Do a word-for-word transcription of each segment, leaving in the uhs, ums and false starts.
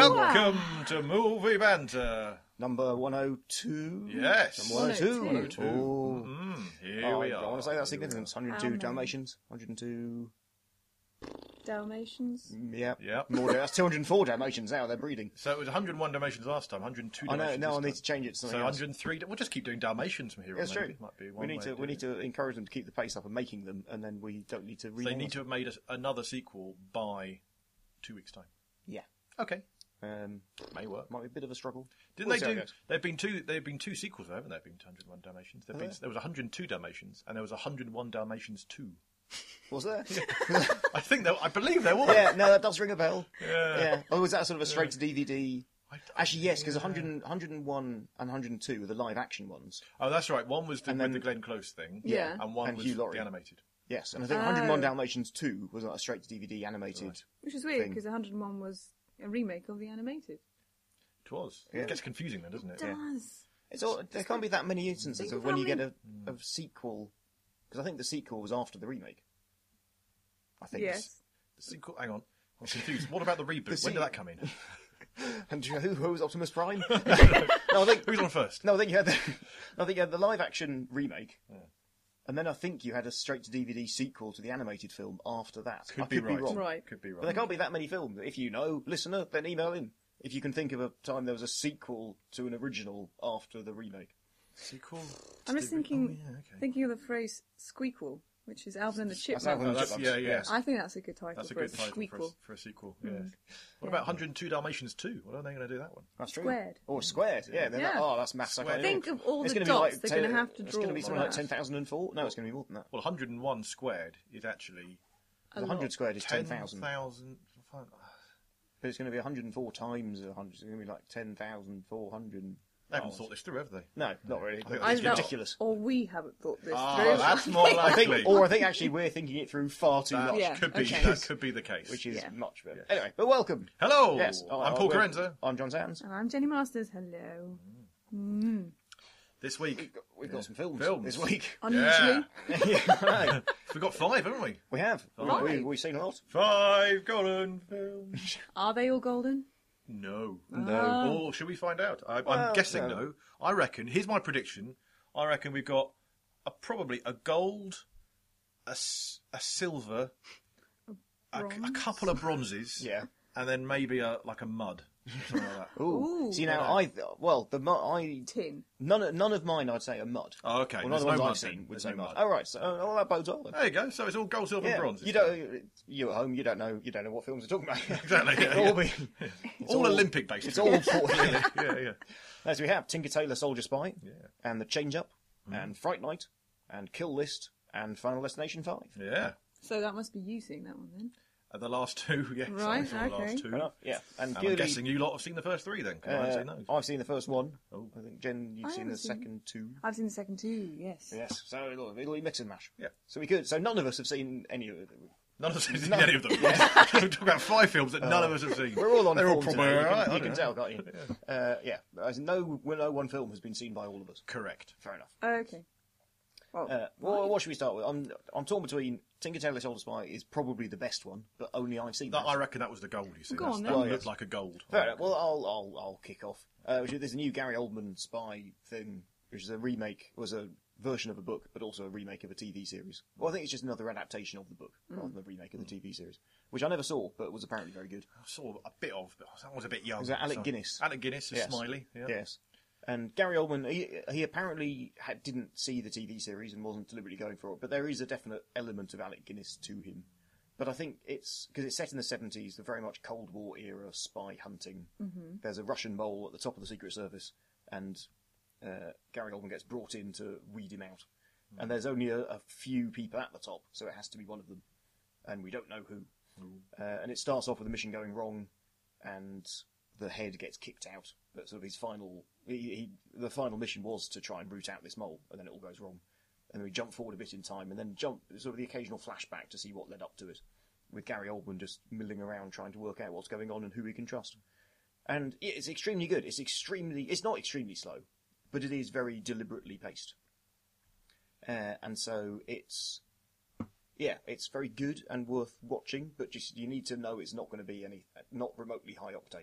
Welcome to Movie Banter. Number one oh two? Yes. Number one oh two. one oh two. Oh. Mm, here Oh, we I are. want to say that's significant. one hundred two Um, Dalmatians. one hundred two. Dalmatians. Yeah. Yeah. More, that's two hundred four Dalmatians now. They're breeding. So it was one hundred one Dalmatians last time, one hundred two I know. Dalmatians Now I this need time. to change it to So something else. one hundred three. We'll just keep doing Dalmatians from here on. That's true. maybe. Might be one We need way to of we doing need to encourage them to keep the pace up and making them, and then we don't need to it. read. They need to have made us another sequel by two weeks' time. Yeah. Okay. Um, May work. might be a bit of a struggle. Didn't We'll they see how do? it goes. There've been two. There've been two sequels, though, haven't there? Been to one hundred one Dalmatians. There've Have been, there? there was one hundred two Dalmatians, and there was one hundred one Dalmatians two. Was there? I think there. I believe there was. Yeah. No, that does ring a bell. Yeah. Yeah. Oh, was that sort of a straight to D V D? I- Actually, yes, because yeah. one hundred, one hundred one and one hundred two are the live action ones. Oh, that's right. One was the, And with then- the Glenn Close thing. Yeah. And one And was Hugh Laurie. the animated. Yes, and I think one hundred one Oh. Dalmatians two was like a straight to D V D animated. Right. Which is weird Thing. because one hundred and one was a remake of the animated. It was. Yeah. It gets confusing then, doesn't it? It does. It's all, there can't be that many instances Think of of when how you get a, many- a sequel, because I think the sequel was after the remake. I think. Yes. The sequel. Hang on. I'm confused. What about the reboot? The when se- did that come in? And who, who was Optimus Prime? no, I think. Who's on first? No, I think you had the. I think you had the live action remake, and then I think you had a straight to D V D sequel to the animated film after that. Could I be could right. be wrong. Right. Could be But there right. can't be that many films. If you know, listener, then email in. If you can think of a time there was a sequel to an original after the remake. Sequel. I'm just Did we- thinking, Oh, yeah, okay. thinking of the phrase "squeakquel," which is Alvin and the That's Alvin Oh, and the that's, Chipmunks, yeah, yeah. yes. I think that's a good title That's a for good a title for a, squeakquel. for a sequel. Yeah. Mm. What about one hundred two Dalmatians two? What are they going to do that one? That's true. Squared. Or squared, yeah. then Yeah. That, oh, that's maths. I Squared. can't Think of all It's the gonna be dots like they're ten- going to have to It's draw. going to be something on like that. ten thousand four. No, it's going to be more than that. Well, one hundred one squared is actually A one hundred lot. squared is ten ten thousand. thousand. But it's going to be one hundred four times one hundred. It's going to be like ten thousand four hundred. They haven't thought this through, have they? No, not really. I think I It's know- ridiculous. Or we haven't thought this Ah, through. that's more I likely. think, or I think actually we're thinking it through far too that much, Yeah, could be. okay. That could be the case. which is Yeah. much better. Yes. Anyway, but welcome. Hello. Yes, oh, I'm oh, Paul we're- Carenza. I'm John Sands. And I'm Jenny Masters. Hello. Mm. This week We've got, we've got some films, Films. this week. Unusually. yeah, I know. we've got five, haven't we? We have. Right. We, we've seen a lot. Five golden films. Are they all golden? No. No. Or should we find out? I, I'm Well, guessing no. no. I reckon. Here's my prediction. I reckon we've got a, probably a gold, a, s- a silver, a, a Bronze? couple of bronzes, Yeah. and then maybe a like a mud. Something like that. Ooh. Ooh. See now, Yeah. I well the mud. I Tin. none of- none of mine I'd say are mud. Oh, okay. Well, none There's of the no ones mud I've seen then. would There's say no mud. mud. Oh right, so uh, all that bodes well then. There you go. So it's all gold, silver, Yeah, and bronze. you don't. You at home, you don't know. You don't know what films we're talking about. Exactly, yeah, It'll all yeah. be. all, all- Olympic based. It's all for yeah, yeah. As we have Tinker Tailor Soldier Spy, Yeah. and The Change Up, and Fright Night, and Kill List, and Final Destination Five. Yeah. So that must be you seeing that one then. Uh, the last two, yes. Right, I saw the okay. last two. Fair enough. Yeah, and, And I'm purely, guessing you lot have seen the first three then. 'cause I haven't uh, seen those. I've seen the first one. Oh. I think Jen, you've I seen haven't the seen- second two. I've seen the second two, yes. Yes, so it'll, it'll be mix and mash. Yeah. So we could. So none of us have seen any of it. None of us have seen No. any of them. We're talking about five films that none of us have seen. We're all on They're all form probably today. You alright, can, I you don't can know. tell, can't you? Yeah. Uh, yeah. As no, well, no one film has been seen by all of us. Correct. Fair enough. Okay. Well, Uh, well, what should we start with? I'm, I'm torn between Tinker Tailor Soldier Spy is probably the best one, but only I've seen That, that. I reckon that was the gold, you see. Go That's- on, that then. looked Well, yes. like a gold. Fair enough. Well, I'll, I'll, I'll kick off. Uh, which is- there's a new Gary Oldman spy thing, which is a remake, was a version of a book, but also a remake of a T V series. Well, I think it's just another adaptation of the book, rather than a remake of the T V series, which I never saw, but was apparently very good. I saw a bit of, but that was a bit young. Was that Alec so- Guinness? Alec Guinness, a Yes. Smiley. Yeah. Yes. And Gary Oldman, he, he apparently had, didn't see the T V series and wasn't deliberately going for it, but there is a definite element of Alec Guinness to him. But I think it's, because it's set in the seventies, the very much Cold War era spy hunting. Mm-hmm. There's a Russian mole at the top of the Secret Service, and uh, Gary Oldman gets brought in to weed him out. Mm. And there's only a, a few people at the top, so it has to be one of them. And we don't know who. Uh, and it starts off with the mission going wrong, and the head gets kicked out. But sort of his final, he, he, the final mission was to try and root out this mole, and then it all goes wrong. And then we jump forward a bit in time, and then jump sort of the occasional flashback to see what led up to it, with Gary Oldman just milling around trying to work out what's going on and who he can trust. And it's extremely good. It's extremely, it's not extremely slow, but it is very deliberately paced. Uh, and so it's, yeah, it's very good and worth watching, but just you need to know it's not going to be any, not remotely high octane.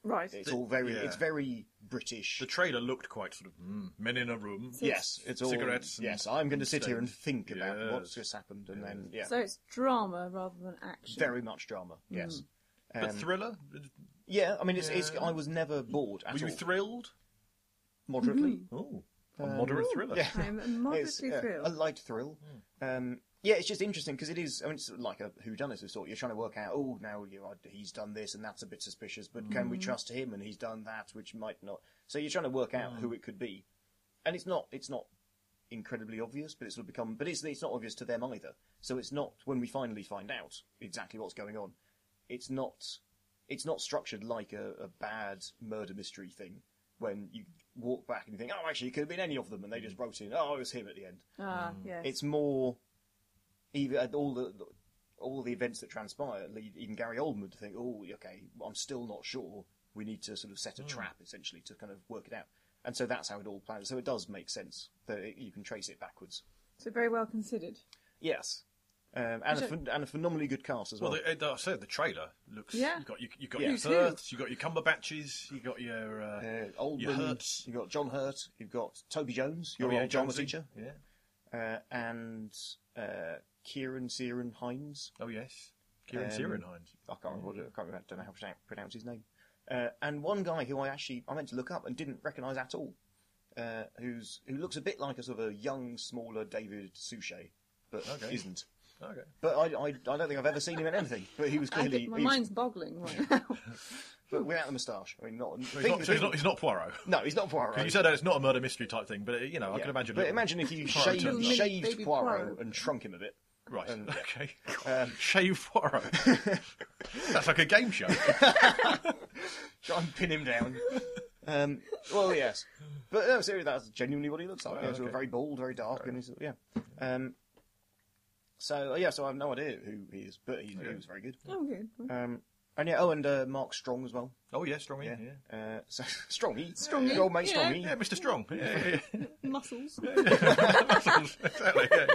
Right. It's all very, yeah. it's very British. The trailer looked quite sort of mm, men in a room. So yes, it's all cigarettes and- Yes, I'm going to sit here and stains. think about Yes. what's just happened, and then yeah, So it's drama rather than action. very much drama. Yes, But Um, thriller? yeah. I mean, it's, it's Yeah. I was never bored at Were you all. thrilled? Moderately. Oh, a Um, moderate thriller. Yeah. I'm It's, moderately uh, thrilled. a light thrill. Um, yeah, it's just interesting because it is. I mean, it's like a whodunit of sort. You're trying to work out. Oh, now you know, he's done this and that's a bit suspicious, but can we trust him? And he's done that, which might not. So you're trying to work out who it could be, and it's not. It's not incredibly obvious, but it's become. But it's it's not obvious to them either. So it's not when we finally find out exactly what's going on. It's not. It's not structured like a, a bad murder mystery thing. When you walk back and you think, oh, actually, it could have been any of them, and they just wrote in, oh, it was him at the end. Ah, yes. It's more, even all the all the events that transpire lead even Gary Oldman to think, oh, okay, I'm still not sure. We need to sort of set a trap essentially to kind of work it out, and so that's how it all plans. So it does make sense that it, you can trace it backwards. So very well considered. Yes, um, and, a, So- phen- and a phenomenally good cast as well. Well, the, I said the trailer looks. Yeah. You got you, you got Yeah. your Me too. Firths, you got your Cumberbatches, you got your. Uh, uh, Oldman, your Hurts. you've got John Hurt, you've got Toby Jones, your oh, yeah, old drama Jonesy. teacher, Yeah. uh, and uh, Kieran Ciaran Hines. Oh yes. Kieran Um, Ciaran Hines. I can't remember. I can't remember, don't know how to pronounce his name. Uh, and one guy who I actually I meant to look up and didn't recognise at all, uh, who's who looks a bit like a sort of a young, smaller David Suchet, but Okay. isn't. Okay. But I, I, I don't think I've ever seen him in anything. But he was I clearly, think my he was- mind's boggling right now. but without the moustache. I mean, not. So he's, not, so he's not. He's not Poirot. no, he's not Poirot. Because you said that it's not a murder mystery type thing, but uh, you know, I Yeah. can imagine. a But little imagine if you Poirot shaved, turns up. shaved Baby Poirot, Poirot. and shrunk him a bit. Right. Um, okay. Um, Shave Poirot. That's like a game show. Try and pin him down. Um, well, yes, but no, seriously, that's genuinely what he looks like. Oh, Yeah, sort of okay. very bald, very dark, and he's yeah. Um, so uh, yeah, so I have no idea who he is, but he, he was very good. Oh, good. Um, and yeah, oh, and uh, Mark Strong as well. Oh yeah, Strongy. Yeah, Yeah. Uh, so Strongy, Strongy, Good old mate yeah. Strongy. Yeah, Mister Strong. Yeah, yeah, Muscles. yeah. Muscles. Exactly. Yeah,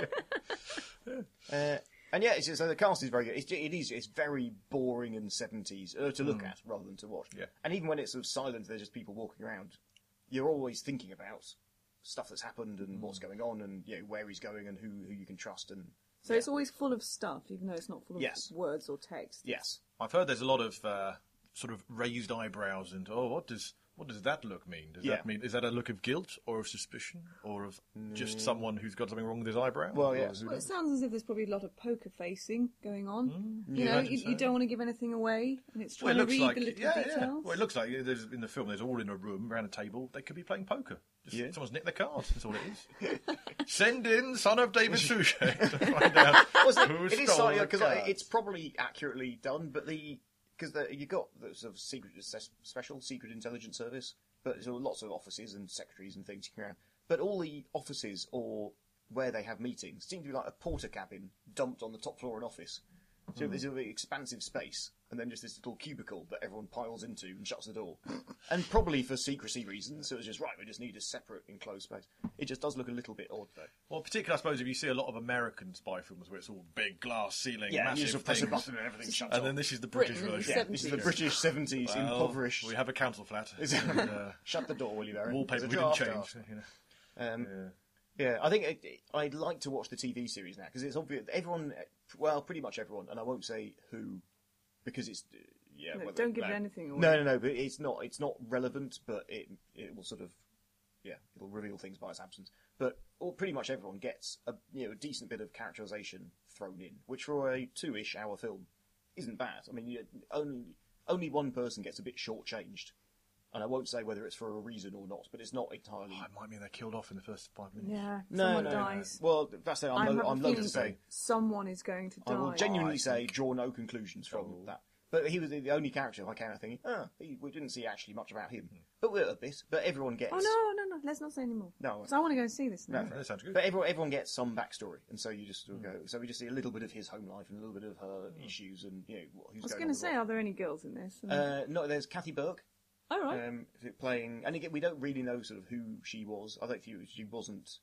yeah. Uh, and yeah, it's just, so the cast is very good. It's, it is it's very boring and seventies uh, to look at rather than to watch. Yeah. And even when it's sort of silent, there's just people walking around. You're always thinking about stuff that's happened and what's going on, and you know, where he's going and who who you can trust. And So it's always full of stuff, even though it's not full of Yes. words or text. yes, I've heard there's a lot of uh, sort of raised eyebrows and oh, what does what does that look mean? Does Yeah. that mean is that a look of guilt or of suspicion or of just someone who's got something wrong with his eyebrow? Well, Or yes. who Well, it knows? sounds as if there's probably a lot of poker facing going on. You Yeah, know, imagine you, so. you don't want to give anything away, and it's Well, trying it to looks read like the little yeah, yeah. details. Well, it looks like uh, there's, in the film they're all in a room around a table. They could be playing poker. Just, Yeah. Someone's nicked their cards. That's all it is. Send in son of David Suchet to find out Well, who it is stole slightly the because cards. it's probably accurately done, but the because you got the sort of secret special secret intelligence service, but there's lots of offices and secretaries and things around. But all the offices or where they have meetings seem to be like a porter cabin dumped on the top floor of an office. So there's a very expansive space, and then just this little cubicle that everyone piles into and shuts the door. And probably for secrecy reasons, so it's just, right, we just need a separate enclosed space. It just does look a little bit odd, though. Well, particularly, I suppose, if you see a lot of American spy films where it's all big glass ceiling, Yeah, you massive just press a things, button and everything shuts and off. then this is the British Britain in the version. Yeah, this is the seventies. British seventies, Well, impoverished. We have a council flat. Is and, it- uh, Shut the door, will you, Barry? wallpaper There's we a didn't draft change. out. You know. Um, Yeah. yeah, I think it, it- I'd like to watch the T V series now because it's obvious. Everyone, well, pretty much everyone, and I won't say who because it's uh, yeah. No, well, don't give no. anything away. No, no, no. But it's not. It's not relevant, but it it will sort of yeah, it'll reveal things by its absence. But all, pretty much everyone gets a you know a decent bit of characterization thrown in, which for a two-ish hour film isn't bad. I mean, you, only only one person gets a bit shortchanged. And I won't say whether it's for a reason or not, but it's not entirely. Oh, it might mean they're killed off in the first five minutes. Yeah, No, someone no, no. dies. Well, that's it. I I'm, have lo- a I'm loath feeling to say. someone is going to die. I will genuinely I say draw no conclusions from Oh. that. But he was the the only character I came out thinking, ah, he, we didn't see actually much about him. But we're a bit. But everyone gets. Oh no, no, no! Let's not say any more. No. because I want to go and see this now. No. That sounds good. But everyone, everyone gets some backstory, and so you just sort of go. So we just see a little bit of his home life and a little bit of her issues, and you know what- who's I was going going on to with say, what. are there any girls in this? And- Uh, no, there's Kathy Burke oh right. um, playing, and again, we don't really know sort of who she was. I think she, she wasn't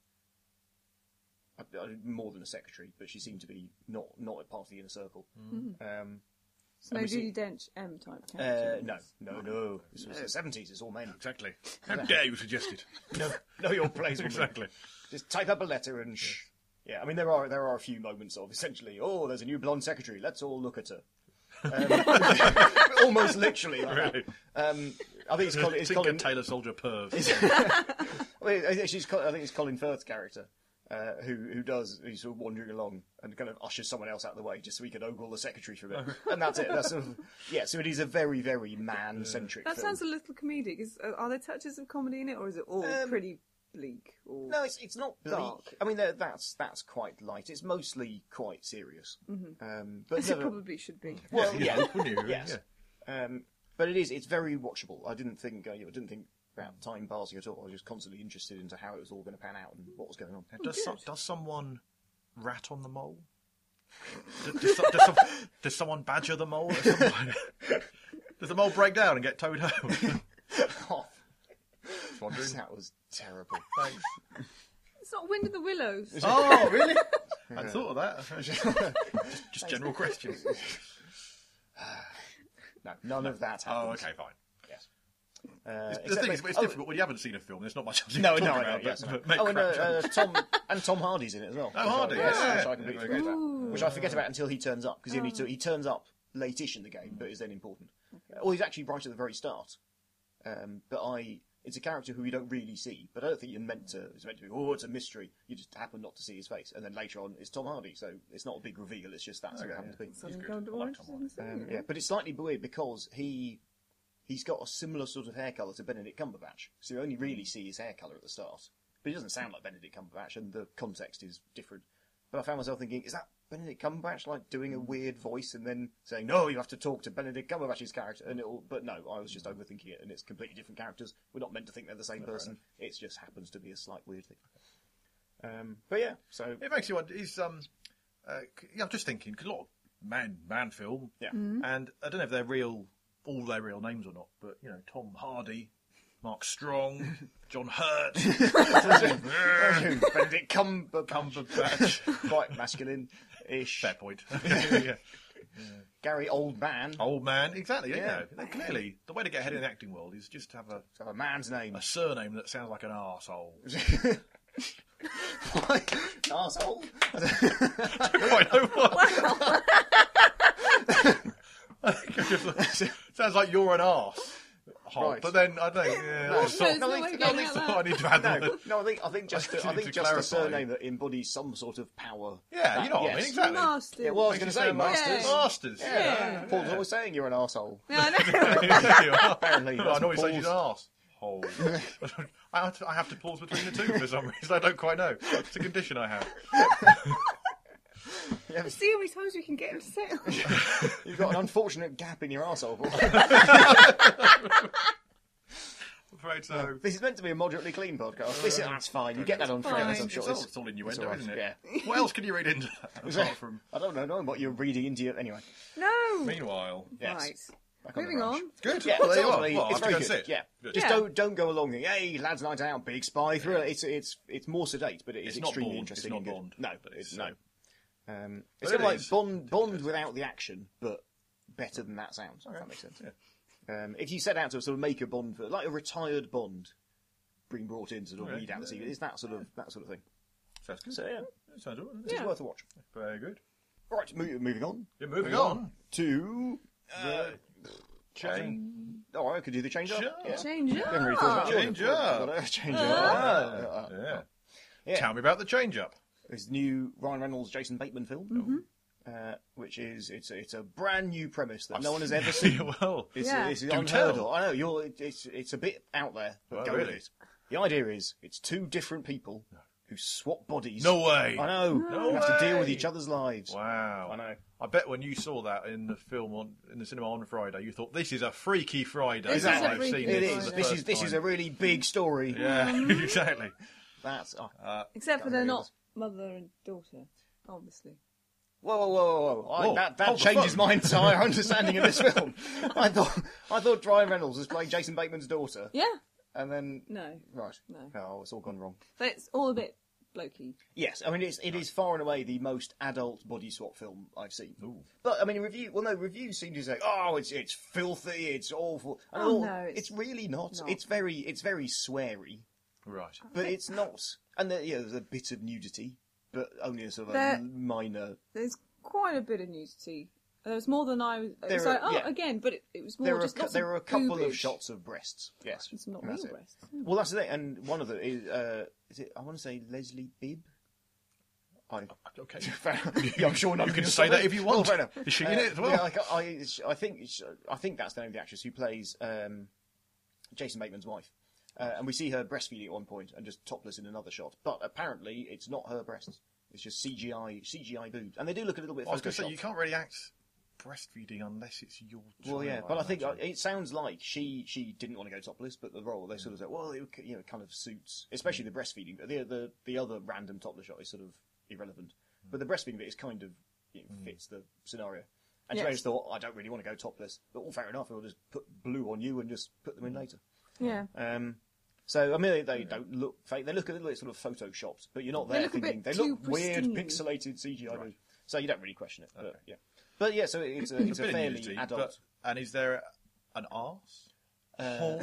uh, uh, more than a secretary, but she seemed to be not not a part of the inner circle. Mm-hmm. Um, So no we see- Judi Dench M type Uh, character. no, no, no. This was the seventies. It's all men. Exactly. How dare you suggest it? No, know your place. woman. Exactly. Just type up a letter and shh. Yeah, I mean there are there are a few moments of essentially, oh, there's a new blonde secretary. Let's all look at her. Um, almost literally. Like Really? that. Um, I think it's Colin. It's Tinker Colin. Taylor Soldier perv. I, mean, I think she's. Col- I think it's Colin Firth's character. Uh, who who does who's sort of wandering along and kind of ushers someone else out of the way just so he can ogle the secretary for a bit, and that's it. That's sort of, yeah. So it is a very very man centric. That film. sounds a little comedic. Is, uh, are there touches of comedy in it, or is it all Um, pretty bleak? Or... No, it's it's not bleak. Dark. I mean, that- that's that's quite light. It's mostly quite serious. Mm-hmm. Um, but As it never- probably should be. well, You yeah, hope, wouldn't you? yes. Yeah. Um, but it is. It's very watchable. I didn't think. Uh, I didn't think about time passing at all. I was just constantly interested into how it was all going to pan out and what was going on. Now, does, so, good. does someone rat on the mole? Does, does, so- does, some, does someone badger the mole? At some point? Does the mole break down and get towed home? Oh, Just wondering. that was terrible. Thanks. It's not Wind of the Willows. Oh, really? I hadn't thought of that. just, just general questions. No, none of that happened. Oh, okay, fine. Yes. Uh, The except thing is, maybe- it's oh, difficult when you haven't seen a film. There's not much else you No, can no, talk I know. about. Yes, but, I know. but make Oh, and, uh, crap jokes. uh, Tom and Tom Hardy's in it as well. Oh, Which I- Hardy, yes, yeah, which I yeah, completely yeah, forget about. Ooh. Which I forget about until he turns up because he only t- he turns up late-ish in the game, but is then important. Uh, Well, he's actually right at the very start. Um, but I, it's a character who you don't really see. But I don't think you're meant to. It's meant to be. Oh, it's a mystery. You just happen not to see his face, and then later on, it's Tom Hardy. So it's not a big reveal. It's just that's who it happens to be. Something good. kind of I like orange Tom is in the Um, sea, yeah, but it's slightly weird because he he's got a similar sort of hair colour to Benedict Cumberbatch, so you only really see his hair colour at the start. But he doesn't sound like Benedict Cumberbatch, and the context is different. But I found myself thinking, is that Benedict Cumberbatch like doing a weird voice and then saying, "No, you have to talk to Benedict Cumberbatch's character"? And it'll, but no, I was just overthinking it, and it's completely different characters. We're not meant to think they're the same person. It just happens to be a slight weird thing. Um, but yeah, so It makes you wonder. Is um, uh, c- yeah, I'm just thinking because a lot of man man film, yeah. and I don't know if they're real, all their real names or not. But you know, Tom Hardy, Mark Strong, John Hurt, Benedict Cumberbatch, Cumberbatch. quite masculine-ish. Fair point. yeah. Gary Oldman. Old man, exactly. Yeah, Yeah. you know, clearly the way to get ahead in the acting world is just to have a, Have a man's name. a surname that sounds like an arsehole. Arsehole. Quite know what. I think I just- sounds like you're an arse. Hole. Right. But then I don't know. Yeah, No, or no, sort- it's no, not I way think- of no, getting I at so that. I need to add No, the- no, I think I think just I a, I need think to just a clarify. surname that embodies some sort of power. Yeah, you know what I Yes. mean, exactly. Masters. Yeah, well, I was Thank going to you say so much. masters. Yeah. Masters. Yeah. Paul's always saying you're an arsehole. Yeah, I know. I Apparently, that's always say she's an Paul's- arse. Hole. I have, to, I have to pause between the two for some reason. I don't quite know. It's a condition I have. Let's see how many times we can get him to say it. You've got an unfortunate gap in your arsehole. Paul. I'm afraid so. This is meant to be a moderately clean podcast. This is, that's fine. You get that on Fine. Friends, I'm It's sure. all, It's- it's all it's innuendo, all right, isn't it? yeah. What else can you read into that apart from? I don't know, know what you're reading into your... Anyway. No. Meanwhile, Yes. Right. Back on the Moving ranch. on. good. Yeah, well, there you are. totally. Well, I It's have to very go good. sit. Yeah, Good. just Yeah. don't don't go along. Thinking, hey, lads' night out, big spy thriller. It's it's it's more sedate, but it is It's not extremely Bond, interesting. it's and not good. Bond, No, but it's it's, no. uh, Um, but it's it kind of like is. Bond Bond without the action, but better than that sounds. If that makes sense. Um, if you set out to sort of make a Bond, for, like a retired Bond, being brought in to sort of Okay. read out the secret, it's that sort of that sort of thing. Sounds good. So yeah, Sounds all right. it's Yeah. worth a watch. Very good. Right, mo- moving on. Yeah, moving on. to Uh, the Change. Oh, I could do the change up. Sure. Yeah. Change it. Haven't really thought about it. Change up. Got a Change Ah. up. Yeah. Yeah. Tell me about the change up. It's the new Ryan Reynolds, Jason Bateman film, uh, which is it's it's a brand new premise that no one has ever seen. Well, It's, Yeah. it's Do unheard tell. of. I know you're. it- It's it's a bit out there, but Oh, go really? with it. The idea is it's two different people who swap bodies. no way. I know. No Who have to deal with way. each other's lives. Wow. I know. I bet when you saw that in the film on in the cinema on Friday, you thought this is a freaky Friday. This is Exactly. a I've freaky seen It this is. for the This first is this is a time. really big story. Yeah, exactly. That's oh. Uh, Except for Don't they're really not is. mother and daughter, obviously. Whoa, whoa, whoa, whoa! whoa. I, Whoa, that that hold the changes phone. my entire understanding of this film. I thought I thought Ryan Reynolds was playing Jason Bateman's daughter, Yeah. and then No. right, No. oh, it's all gone wrong. So it's all a bit blokey. Yes, I mean it's it is far and away the most adult body swap film I've seen. But I mean, review well, no reviews seem to say, oh, it's it's filthy, it's awful. And Oh, all- no, it's it's really not. not. It's very it's very sweary, Right. but it's not. And there, yeah, there's a bit of nudity, but only a sort of There- a minor. There's quite a bit of nudity. There's more than I was. It There was are- like, oh, yeah. again, but it, it was more There are a, just cou- lots there of are a couple of boobage. shots of breasts. Yes, It's not and real that's it. breasts. Well, that's the thing. And one of them is uh, is it? I want to say Leslie Bibb. I Okay. yeah, I'm sure none You of can will say stop that me. if you want. Oh, fair enough. Is she Uh, in it as well? Yeah, like, I, I think it's- I think that's the name of the actress who plays um, Jason Bateman's wife, uh, and we see her breastfeeding at one point and just topless in another shot. But apparently, it's not her breasts. It's just C G I C G I boobs, and they do look a little bit. I was going to say, photoshopped. you can't really act breastfeeding unless it's your child. Well, yeah, but I think uh, imagine. it sounds like she she didn't want to go topless, but the role they sort of said, well, it you know kind of suits, especially the breastfeeding. But the the the other random topless shot is sort of irrelevant, but the breastfeeding bit is kind of you know, fits the scenario. And she Yes. just thought, I don't really want to go topless, but well, fair enough, we'll just put blue on you and just put them in later. Yeah. Um, so I mean, they, they don't look fake; they look a little bit sort of photoshopped, but you're not They there look a thinking bit they look too weird, pristine. pixelated C G I. Right. So you don't really question it, but Okay. yeah. But yeah, so it's a, it's a bit of fairly nudity, adult. but- and is there an arse? Uh, Hole?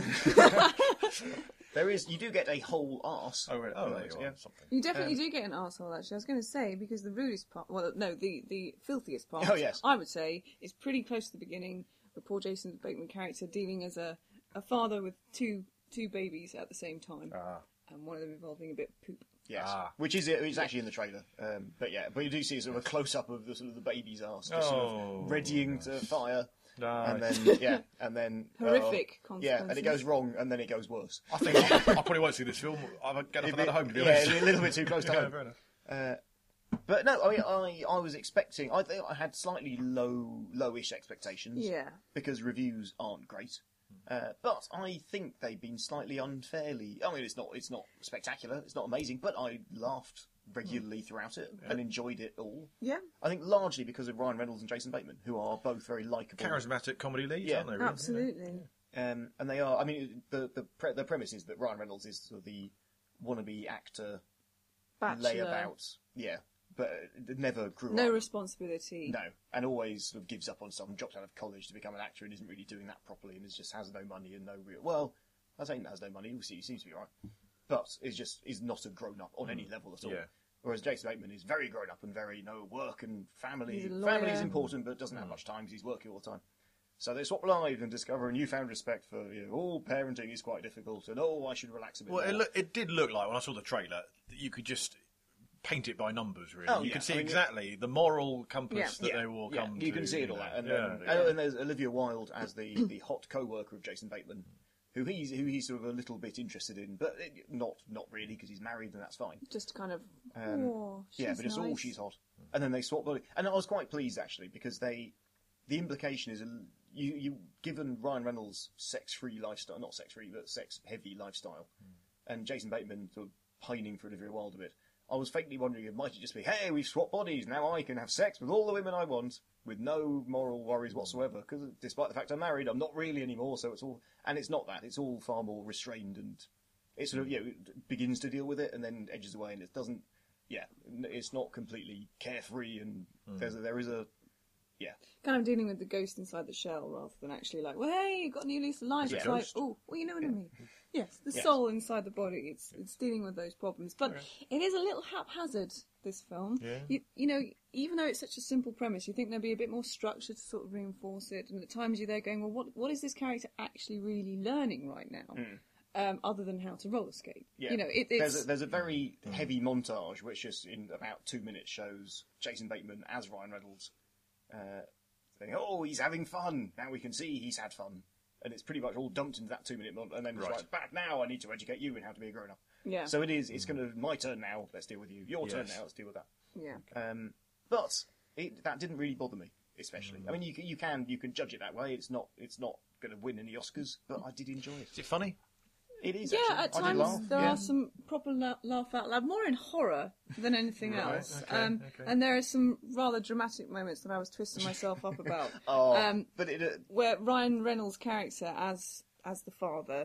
There is, you do get a whole arse. Oh, right. Oh, there Right, you are. yeah. Something. You definitely Um, do get an arsehole, actually. I was going to say, because the rudest part, well, no, the, the filthiest part, Oh, yes. I would say, is pretty close to the beginning, with poor Jason Bateman character dealing as a, a father with two two babies at the same time, Ah. and one of them involving a bit of poop. Yes, Ah. which is it's actually in the trailer. Um, but yeah, but you do see sort of a close up of the sort of the baby's arse, just sort Oh, of readying to fire, Nice. and then yeah, and then uh, Horrific yeah, and it consequences. goes wrong, and then it goes worse. I think I, I probably won't see this film. I'll get up and out of home, to be yeah, honest. a little bit too close to Yeah, home. fair enough. Uh, but no, I mean, I, I was expecting. I think I had slightly low, lowish expectations. Yeah. Because reviews aren't great. Uh, but I think they've been slightly unfairly. I mean, it's not it's not spectacular, it's not amazing, but I laughed regularly throughout it and enjoyed it all. Yeah, I think largely because of Ryan Reynolds and Jason Bateman, who are both very likable. Charismatic comedy leads, Yeah. aren't they? Really? absolutely. Um, and they are. I mean, the the pre- the premise is that Ryan Reynolds is sort of the wannabe actor, Bachelor, layabout, yeah, but never grew no up. responsibility. No, and always sort of gives up on something, drops out of college to become an actor and isn't really doing that properly and is just has no money and no real. Well, I say has no money. He seems, seems to be right, but is just is not a grown up on any level at all. Yeah. Whereas Jason Bateman is very grown up and very no work and family. He's a lawyer. Family is important, but doesn't have much time because he's working all the time. So they swap lives and discover a newfound respect for you know, oh, parenting is quite difficult and oh, I should relax a bit Well, more. it, look, it did look like when I saw the trailer that you could just paint it by numbers. Really, Oh, you yeah. could see I mean, exactly the moral compass Yeah. that yeah, they will yeah, come. you to, can see it all know. that, and, yeah, then, yeah. and, and there's Olivia Wilde as the, the hot co-worker of Jason Bateman, who he's who he's sort of a little bit interested in, but it- not not really because he's married and that's fine. Just kind of, Um, oh, she's yeah, but it's nice. all she's hot, and then they swap body, and I was quite pleased actually because they the implication is a, you you given Ryan Reynolds sex-free lifestyle, not sex-free but sex-heavy lifestyle, and Jason Bateman sort of pining for Olivia Wilde a bit. I was faintly wondering if it might just be, hey, we've swapped bodies, now I can have sex with all the women I want, with no moral worries whatsoever, because despite the fact I'm married, I'm not really anymore, so it's all, and it's not that, it's all far more restrained, and it sort of, you know, it begins to deal with it, and then edges away, and it doesn't, yeah, it's not completely carefree, and there's a, there is a, yeah, Kind of dealing with the ghost inside the shell rather than actually like, well, hey, you've got a new lease of life. Yeah. It's like, Ghost? oh, well, you know what I mean. Yes, the Yes. soul inside the body. It's it's dealing with those problems, but it is a little haphazard. This film, Yeah. you you know, even though it's such a simple premise, you think there'd be a bit more structure to sort of reinforce it. And at times you're there going, well, what what is this character actually really learning right now, um, other than how to roller skate? yeah. You know, it, there's, it's a, there's a very heavy montage, which just in about two minutes shows Jason Bateman as Ryan Reynolds, uh, saying, oh, he's having fun, now we can see he's had fun. And it's pretty much all dumped into that two-minute month, and then it's Right. like, back now, I need to educate you in how to be a grown-up. yeah, So it is, it's going to, my turn now, let's deal with you. Your turn Yes. now, let's deal with that. yeah. Um, but it, that didn't really bother me, especially. I mean, you, can- you can you can judge it that way. It's not it's not going to win any Oscars, but I did enjoy it. Is it funny? It is. Yeah, actually. at I did times laugh. there yeah. are some proper la- laugh out loud, more in horror than anything Right, else. okay, um, okay. And there are some rather dramatic moments that I was twisting myself up about. Oh, um, but it, uh, where Ryan Reynolds' character as as the father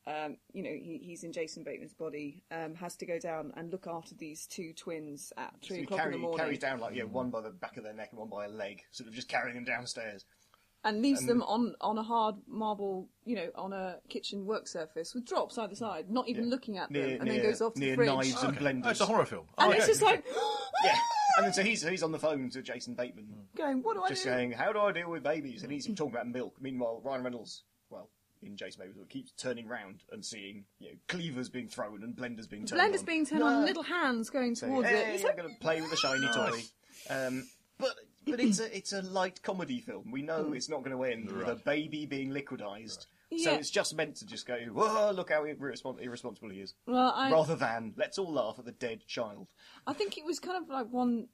Um, you know, he, he's in Jason Bateman's body, um, has to go down and look after these two twins at three So he, o'clock carry, in the he morning. carries down like, yeah, one by the back of their neck and one by a leg, sort of just carrying them downstairs. And leaves And- them on, on a hard marble, you know, on a kitchen work surface with drops either side, not even Yeah. looking at them, Near- and near- then goes off to near the fridge. knives and Okay. blenders. Oh, it's a horror film. And Oh, it's yeah. just like, Yeah. And then so he's he's on the phone to Jason Bateman, going, what do I just do? saying, "How do I deal with babies?" And he's talking about milk. Meanwhile, Ryan Reynolds, well, in Jason Bateman, keeps turning round and seeing, you know, cleavers being thrown and blenders being turned Blender's on. being turned No. on, little hands going Saying, towards hey, it. It's I'm like, going to play with a shiny toy. Nice. Um, but but it's a it's a light comedy film. We know it's not going to end with a Right. baby being liquidised. So Yeah. it's just meant to just go, whoa, look how irrespons- irresponsible he is. well, I, Rather than, let's all laugh at the dead child. I think it was kind of like one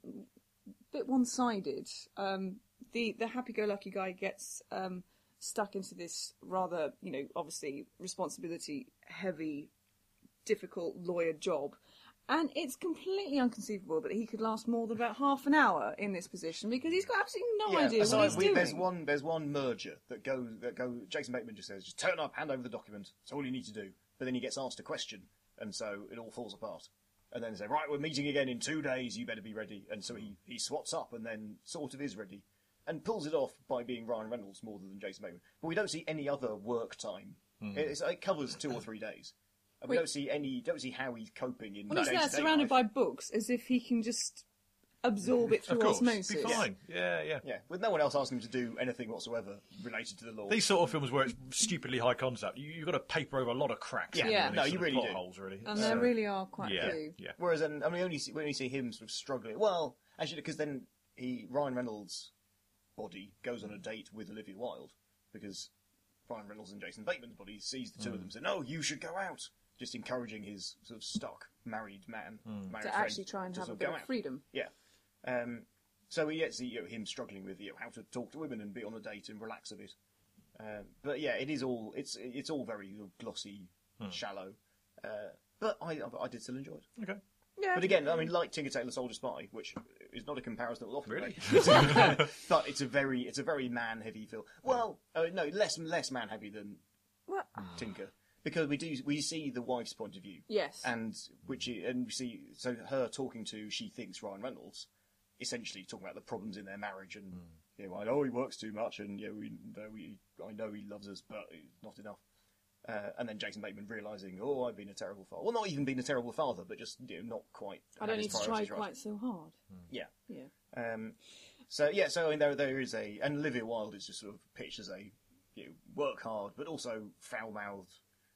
bit one-sided. Um, the the happy-go-lucky guy gets um, stuck into this rather, you know, obviously responsibility-heavy, difficult lawyer job, and it's completely inconceivable that he could last more than about half an hour in this position because he's got absolutely no idea aside, what he's we, doing. There's one, there's one merger that goes, that go. Jason Bateman just says, just turn up, hand over the document. That's all you need to do. But then he gets asked a question, and so it all falls apart. And then they say, right, we're meeting again in two days. You better be ready. And so he he swats up and then sort of is ready, and pulls it off by being Ryan Reynolds more than Jason Bateman. But we don't see any other work time. It, it's, it covers two or three days. And we Wait. don't see any. Don't see how he's coping in. Well, he's there day-to-day surrounded life. by books, as if he can just absorb it Of through course, osmosis. be fine. Yeah, yeah. Yeah, with no one else asking him to do anything whatsoever related to the law. These sort of films where it's stupidly high concept, you, you've got to paper over a lot of cracks. Yeah. in Yeah. these No, you sort of really plot do. holes, really. And So, there really are quite yeah, a few. yeah. Whereas, then, I mean, we only see, we only see him sort of struggling. Well, actually, because then he Ryan Reynolds' body goes on a date with Olivia Wilde because Ryan Reynolds and Jason Bateman's body sees the two of them and says, "No, you should go out." Just encouraging his sort of stock married man, married To friend actually try and to have a sort of bit go of out. freedom. Yeah. Um, so we get to see you know, him struggling with you know, how to talk to women and be on a date and relax a bit. Um, but yeah, it is all it's it's all very glossy, shallow. Uh, but I I did still enjoy it. Okay. Yeah. But again, I mean, like Tinker Tailor Soldier Spy, which is not a comparison that will often Really? be made. But it's a very it's a very man heavy film. Well, uh, no, less less man heavy than Well, Tinker. Because we do, we see the wife's point of view, yes. and which i- and we see so her talking to she thinks Ryan Reynolds, essentially talking about the problems in their marriage, and you know, I know he works too much, and you know, we know we I know he loves us, but it's not enough. Uh, and then Jason Bateman realizing, oh, I've been a terrible father. Well, not even been a terrible father, but just you know, not quite. I had don't his need to try priorities right. quite so hard. Yeah. Yeah. Um, so yeah, so I mean, there there is a, and Olivia Wilde is just sort of pitched as a, you know, work hard, but also foul mouthed,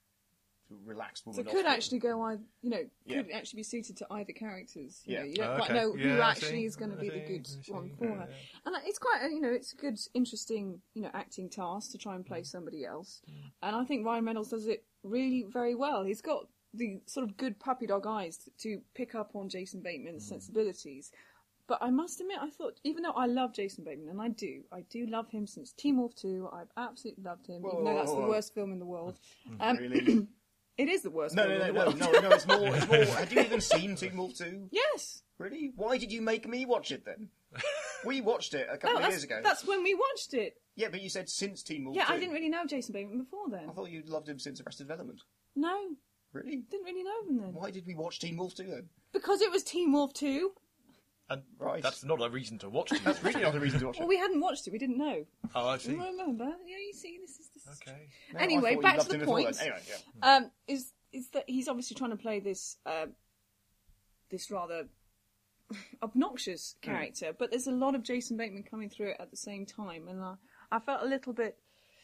relaxed So woman. it could off- actually go, I, you know, Yeah. could actually be suited to either characters. You Yeah. know, you don't Oh, quite okay. know who Yeah, I actually see. is going to be I the see. good I see. one for Yeah, her. yeah. And it's quite, a, you know, it's a good, interesting, you know, acting task to try and play somebody else. And I think Ryan Reynolds does it really very well. He's got the sort of good puppy dog eyes to, to pick up on Jason Bateman's sensibilities. But I must admit, I thought, even though I love Jason Bateman, and I do, I do love him since Teen Wolf two, I've absolutely loved him, Whoa, even though whoa, that's whoa. the worst film in the world. Um, Really? It is the worst No, film no, in no, the no, world. no, no. It's more. It's more. Had you even seen Teen Wolf two? Yes. Really? Why did you make me watch it then? We watched it a couple No, of that's, years ago. that's when we watched it. Yeah, but you said since Teen Wolf Yeah, two. I didn't really know Jason Bateman before then. I thought you loved him since Arrested Development. No, Really? didn't really know him then. Why did we watch Teen Wolf two then? Because it was Teen Wolf two. And Right. that's not a reason to watch it. That's really not a reason to watch Well, it. we hadn't watched it. We didn't know. Oh, I see. Remember? Yeah, you see, this is... This is Okay. No, I Anyway, thought you back to loved the him before then. point. Anyway, yeah. Um, is is that he's obviously trying to play this uh, this rather obnoxious character, but there's a lot of Jason Bateman coming through it at the same time, and I, I felt a little bit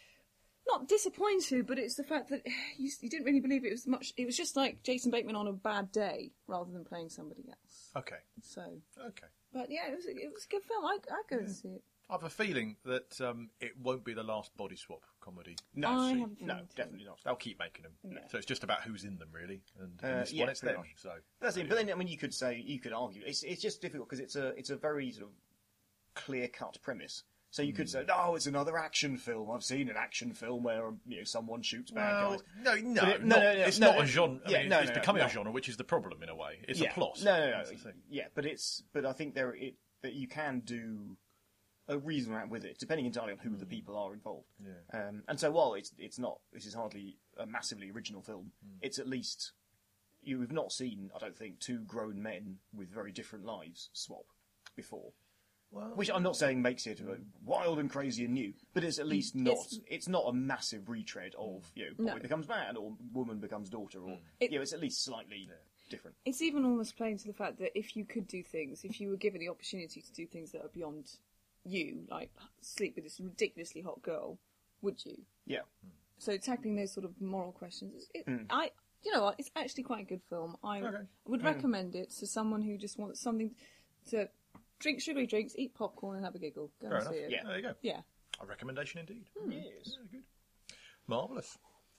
not disappointed, but it's the fact that you, you didn't really believe it was much. It was just like Jason Bateman on a bad day rather than playing somebody else. Okay. So, Okay. but yeah, it was a, it was a good film. I I go and see it. I have a feeling that um, it won't be the last body swap comedy. No, I see. have a feeling no, too. definitely not. They'll keep making them. Yeah. So it's just about who's in them, really. And Uh, in this yeah, one, it's pretty them. much. So That's it. But then, I mean, you could say, you could argue, it's it's just difficult because it's a it's a very sort of clear cut premise. So you could say, no, it's another action film. I've seen an action film where you know someone shoots bad Well, guys. no, no, But it- not, no, no, no, it's no, not no, a genre. I yeah, mean, no, it's no, becoming no. a genre, which is the problem in a way. It's yeah. a plot. No, no, no. That's the thing. Yeah, but it's but I think there it that you can do a reasonable amount with it, depending entirely on who the people are involved. Yeah. Um, and so while it's it's not, this is hardly a massively original film, Mm. it's at least, you have not seen, I don't think, two grown men with very different lives swap before. Well, Which I'm not saying makes it uh, wild and crazy and new, but it's at least not, it's, It's- not a massive retread of, you know, boy No. becomes man or woman becomes daughter, or, It- you know, it's at least slightly different. It's even almost playing to the fact that if you could do things, if you were given the opportunity to do things that are beyond you, like sleep with this ridiculously hot girl, would you? Yeah. So tackling those sort of moral questions, it, Mm. I, you know what, it's actually quite a good film. I Okay. would recommend it to someone who just wants something to drink sugary drinks, eat popcorn, and have a giggle. Go Fair and enough. see it. Yeah. There you go. Yeah. A recommendation indeed. Yes. Very good. Marvellous.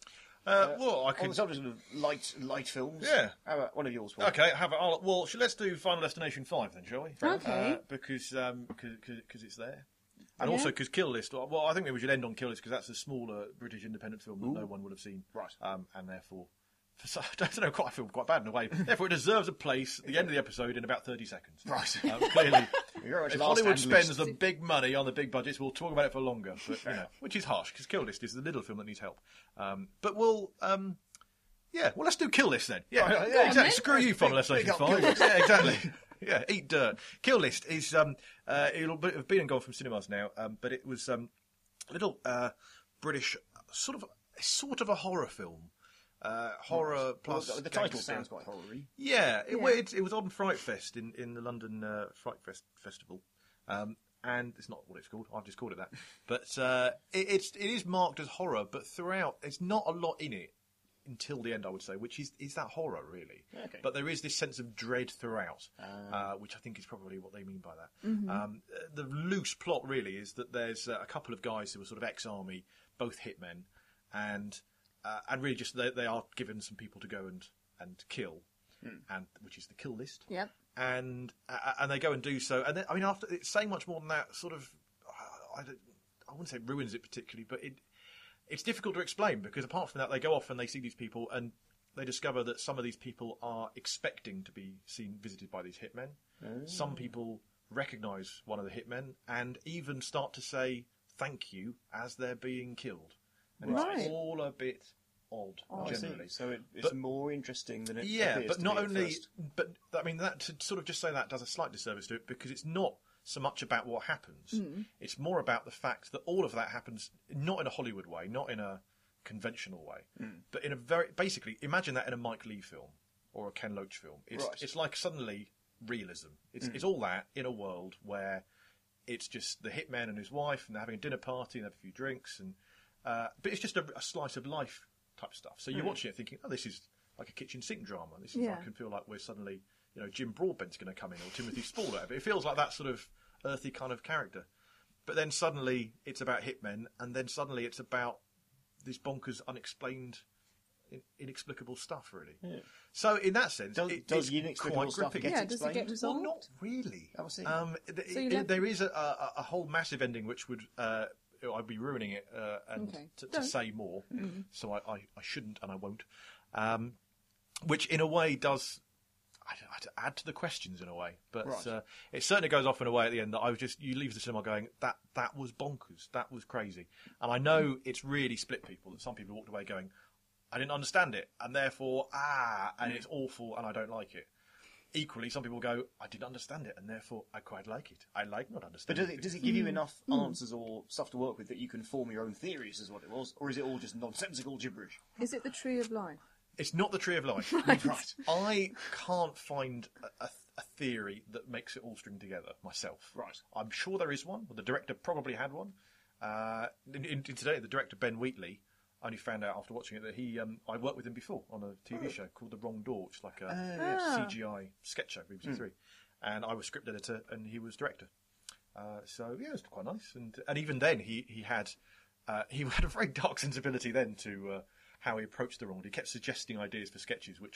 Uh, well, I On the could. subject of light light films, Yeah. how about one of yours, Paul? Okay, have it. I'll, well, sh- let's do Final Destination five then, shall we? Okay. Uh, because um, cause, cause, 'cause it's there. And Yeah. also because Kill List, well, I think we should end on Kill List because that's a smaller British independent film that no one would have seen. Right. Um, and therefore, for, so, I don't know, quite, I feel quite bad in a way. Therefore, it deserves a place at the end of the episode in about thirty seconds. Right. Um, clearly, You're very much if last Hollywood hand spends list. the big money on the big budgets, we'll talk about it for longer. But, you know, which is harsh because Kill List is the little film that needs help. Um, but we'll. Um, Yeah, well, let's do Kill List then. Yeah, Right, yeah, yeah, exactly. then. Screw you, Final Destination big up five. Kill List. Yeah, exactly. Yeah, eat dirt. Kill List is um, uh, it'll be- have been and gone from cinemas now, um, but it was um, a little uh, British sort of sort of a horror film. Uh, horror Well, plus the title gangster. sounds quite horror-y. Yeah, it, Yeah. well, it, it was on Fright Fest in, in the London uh, Fright Fest Festival, um, and it's not what it's called. I've just called it that. But uh, it, it's it is marked as horror, but throughout, there's not a lot in it until the end, I would say, which is is that horror really. Okay. But there is this sense of dread throughout, uh, which I think is probably what they mean by that. Um, uh, the loose plot really is that there's uh, a couple of guys who are sort of ex-army, both hitmen, and uh, and really just they, they are given some people to go and and kill, and which is the kill list. Yep. And uh, and they go and do so, and then, I mean, after it's saying much more than that, sort of, uh, I, don't, I wouldn't say ruins it particularly, but it it's difficult to explain because apart from that, they go off and they see these people and they discover that some of these people are expecting to be seen visited by these hitmen. Some people recognise one of the hitmen and even start to say thank you as they're being killed, and Right. it's all a bit odd Oh, I see. generally. So it, it's But- more interesting than it Yeah, appears but to not be at only, first. but I mean that to sort of just say that does a slight disservice to it because it's not so much about what happens. It's more about the fact that all of that happens not in a Hollywood way, not in a conventional way, but in a very basically imagine that in a Mike Leigh film or a Ken Loach film. It's Right. it's like suddenly realism. It's it's all that in a world where it's just the hitman and his wife and they're having a dinner party and they have a few drinks and uh, but it's just a, a slice of life type stuff. So you're watching it thinking, oh, this is like a kitchen sink drama. This is Yeah. I can feel like we're suddenly, you know, Jim Broadbent's going to come in or Timothy Spall or whatever. It feels like that sort of earthy kind of character. But then suddenly it's about hitmen, and then suddenly it's about this bonkers, unexplained, in, inexplicable stuff, really. So in that sense, Does- it, does it's the inexplicable quite stuff gripping. get Yeah, does it get explained? Well, resolved? not really. Oh, I see. Um, th- So you it- left- there is a, a, a whole massive ending which would uh, I'd be ruining it uh, and Okay. to, to Don't. say more, so I, I, I shouldn't and I won't. Um, which in a way does I, don't- I don't- add to the questions in a way, but Right. uh, it certainly goes off in a way at the end that I was just you leave the cinema going that that was bonkers, that was crazy, and I know it's really split people. That some people walked away going, I didn't understand it, and therefore ah, and it's awful, and I don't like it. Equally, some people go, I didn't understand it, and therefore I quite like it. I like not But understanding. does it, does it give you enough answers or stuff to work with that you can form your own theories as what it was? Or is it all just nonsensical gibberish? Is it the Tree of Life? It's not the Tree of Life. Right. I can't find a, a, a theory that makes it all string together myself. Right. I'm sure there is one. Well, the director probably had one. Uh, in, in, today, the director Ben Wheatley. I only found out after watching it that he um, I worked with him before on a T V show called The Wrong Door, which is like a Ah. C G I sketch show, B B C Three, and I was script editor and he was director. Uh, so yeah, it was quite nice. And and even then, he he had uh, he had a very dark sensibility then to uh, how he approached the wrong. He kept suggesting ideas for sketches which were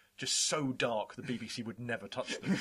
just so dark the B B C would never touch them.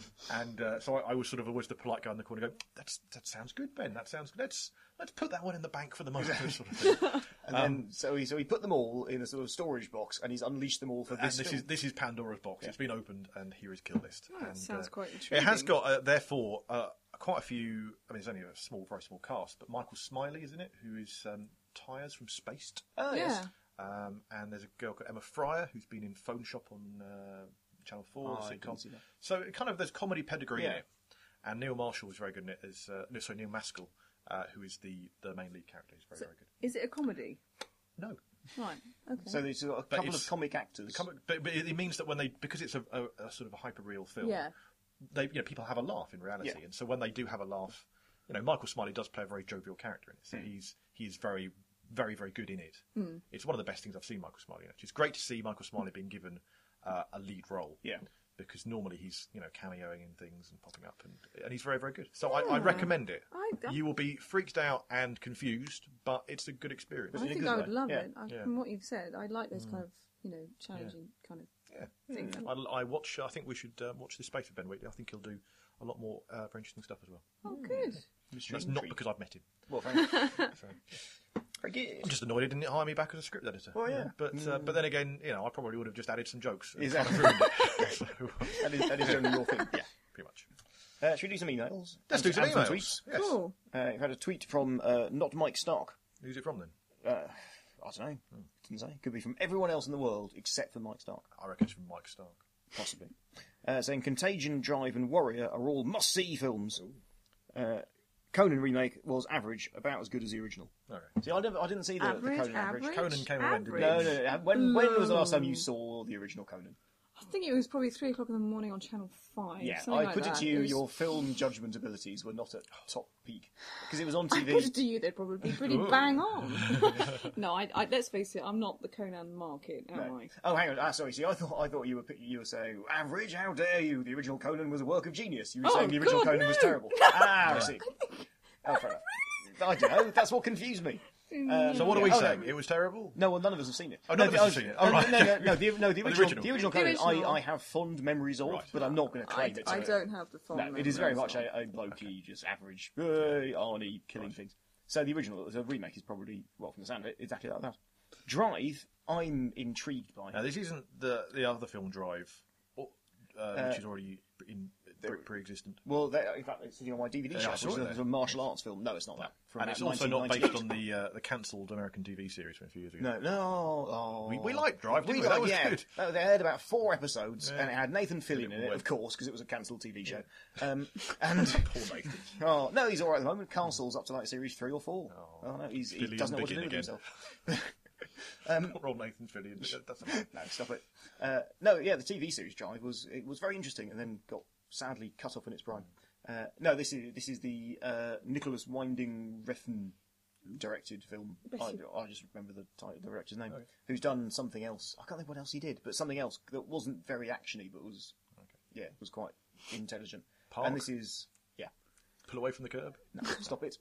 And uh, so I, I was sort of always the polite guy in the corner going, That's, that sounds good, Ben, that sounds good. Let's, let's put that one in the bank for the moment. Sort of thing. And then, so he so he put them all in a sort of storage box, and he's unleashed them all for And this. this film. is this is Pandora's box. Yeah. It's been opened, and here is Kill List. Oh, that and, sounds uh, quite It intriguing. has got, uh, therefore, uh, quite a few. I mean, it's only a small, very small cast, but Michael Smiley is in it, who is um, Tyres from Spaced. Oh, Yeah. yes. Um, and there's a girl called Emma Fryer, who's been in Phone Shop on uh, Channel Four Oh, I sitcom. didn't see that. So it kind of there's comedy pedigree in Yeah. it. And Neil Marshall is very good in it. As uh, no, sorry, Neil Maskell, uh, who is the, the main lead character, is very So- very good. Is it a comedy? No, Right. Okay. So there's a But couple it's- of comic actors. Com- but, but it means that when they because it's a, a, a sort of a hyper real film. yeah. They, you know, people have a laugh in reality, Yeah. and so when they do have a laugh, you know, Michael Smiley does play a very jovial character in it, so Mm. he's he's very, very, very good in it. Mm. It's one of the best things I've seen Michael Smiley in. It's great to see Michael Smiley being given uh, a lead role, Yeah. because normally he's you know cameoing in things and popping up, and and he's very, very good. So I, I recommend it. I, I, You will be freaked out and confused, but it's a good experience. I in a think good I would way. love Yeah. it. I, Yeah. From what you've said, I like those kind of, you know, challenging kind of Yeah. things. I, I watch. I think we should uh, watch this space with Ben Wheatley. I think he'll do a lot more uh, very interesting stuff as well. Oh, good. Mystery That's and not intrigue. because I've met him. Well, thank you. So. Very good. I'm just annoyed he didn't hire me back as a script editor. Well, yeah. But uh, but then again, you know, I probably would have just added some jokes. and Exactly. kind of ruined it. So, That is, that is only your thing. Yeah. pretty much. Uh, should we do some emails? Let's And- do some and emails. tweets. Yes. Cool. Uh, we've had a tweet from uh, not Mike Stark. Who's it from then? Uh, I don't know. Didn't say. Could be from everyone else in the world except for Mike Stark, I reckon it's from Mike Stark. possibly. Uh, saying Contagion, Drive, and Warrior are all must-see films. Uh, Conan remake was average, about as good as the original. Okay. See, I, never, I didn't see the, Average, the Conan average. average, Conan came and went, didn't No, he? no, no. When, when was the last time you saw the original Conan? I think it was probably three o'clock in the morning on Channel Five. Yeah, something I like put it that. to you, was- your film judgment abilities were not at top peak. Because it was on I T put it V. to you, they'd probably be pretty Ooh. bang on. no, I, I, let's face it, I'm not the Conan market, am No. I? Oh, hang on. Ah, sorry. See, I thought I thought you were you were saying average. How dare you? The original Conan was a work of genius. You were Oh, saying the original God, Conan was no. terrible. Ah, I see. Oh, fair enough. I don't know. That's what confused me. Um, So what are we oh, saying? No. It was terrible? No, well, none of us have seen it. Oh, none of us the- have seen it. Oh, Oh, right. no, no, no, the, no, the Oh, the original, original. the original The Conan, original. I, I have fond memories of, Right. but I'm not going to I, claim it. I so- don't have the fond No, it is very memories much of- a, a blokey, just average, uh, Arnie killing things. So the original, the remake is probably, well, from the sound of it, exactly like that. Drive, I'm intrigued by. Now, this isn't the the other film Drive, or, uh, which is already in pre- pre-existent. Well, they- in fact, it's sitting on my D V D Yeah, I shelf, saw which it is there. a martial arts film. No, it's not that. From And about it's also not based nineteen on the uh, the cancelled American T V series from a few years ago. ninety-eight. No, no. Oh. We- we liked Drive, didn't we? That liked- was yeah. good. No, they had about four episodes, Yeah. and it had Nathan Fillion in it, went- of course, because it was a cancelled T V show. Um, and Poor Nathan. oh no, he's all right at the moment. Castle's up to like series three or four. Oh. Oh, no, he's, he Fillion doesn't know what to do begin with again. himself. um, Rob Nathan Fillion. That's no, stop it. Uh, no, yeah, the T V series Drive was it was very interesting, and then got sadly cut off in its prime. Uh, no, this is this is the uh, Nicholas Winding Refn directed film. I, I just remember the title, the director's name, Okay. who's done something else. I can't think what else he did, but something else that wasn't very actiony, but was yeah, was quite intelligent. Park? And this is yeah, Pull away from the curb. no, stop it.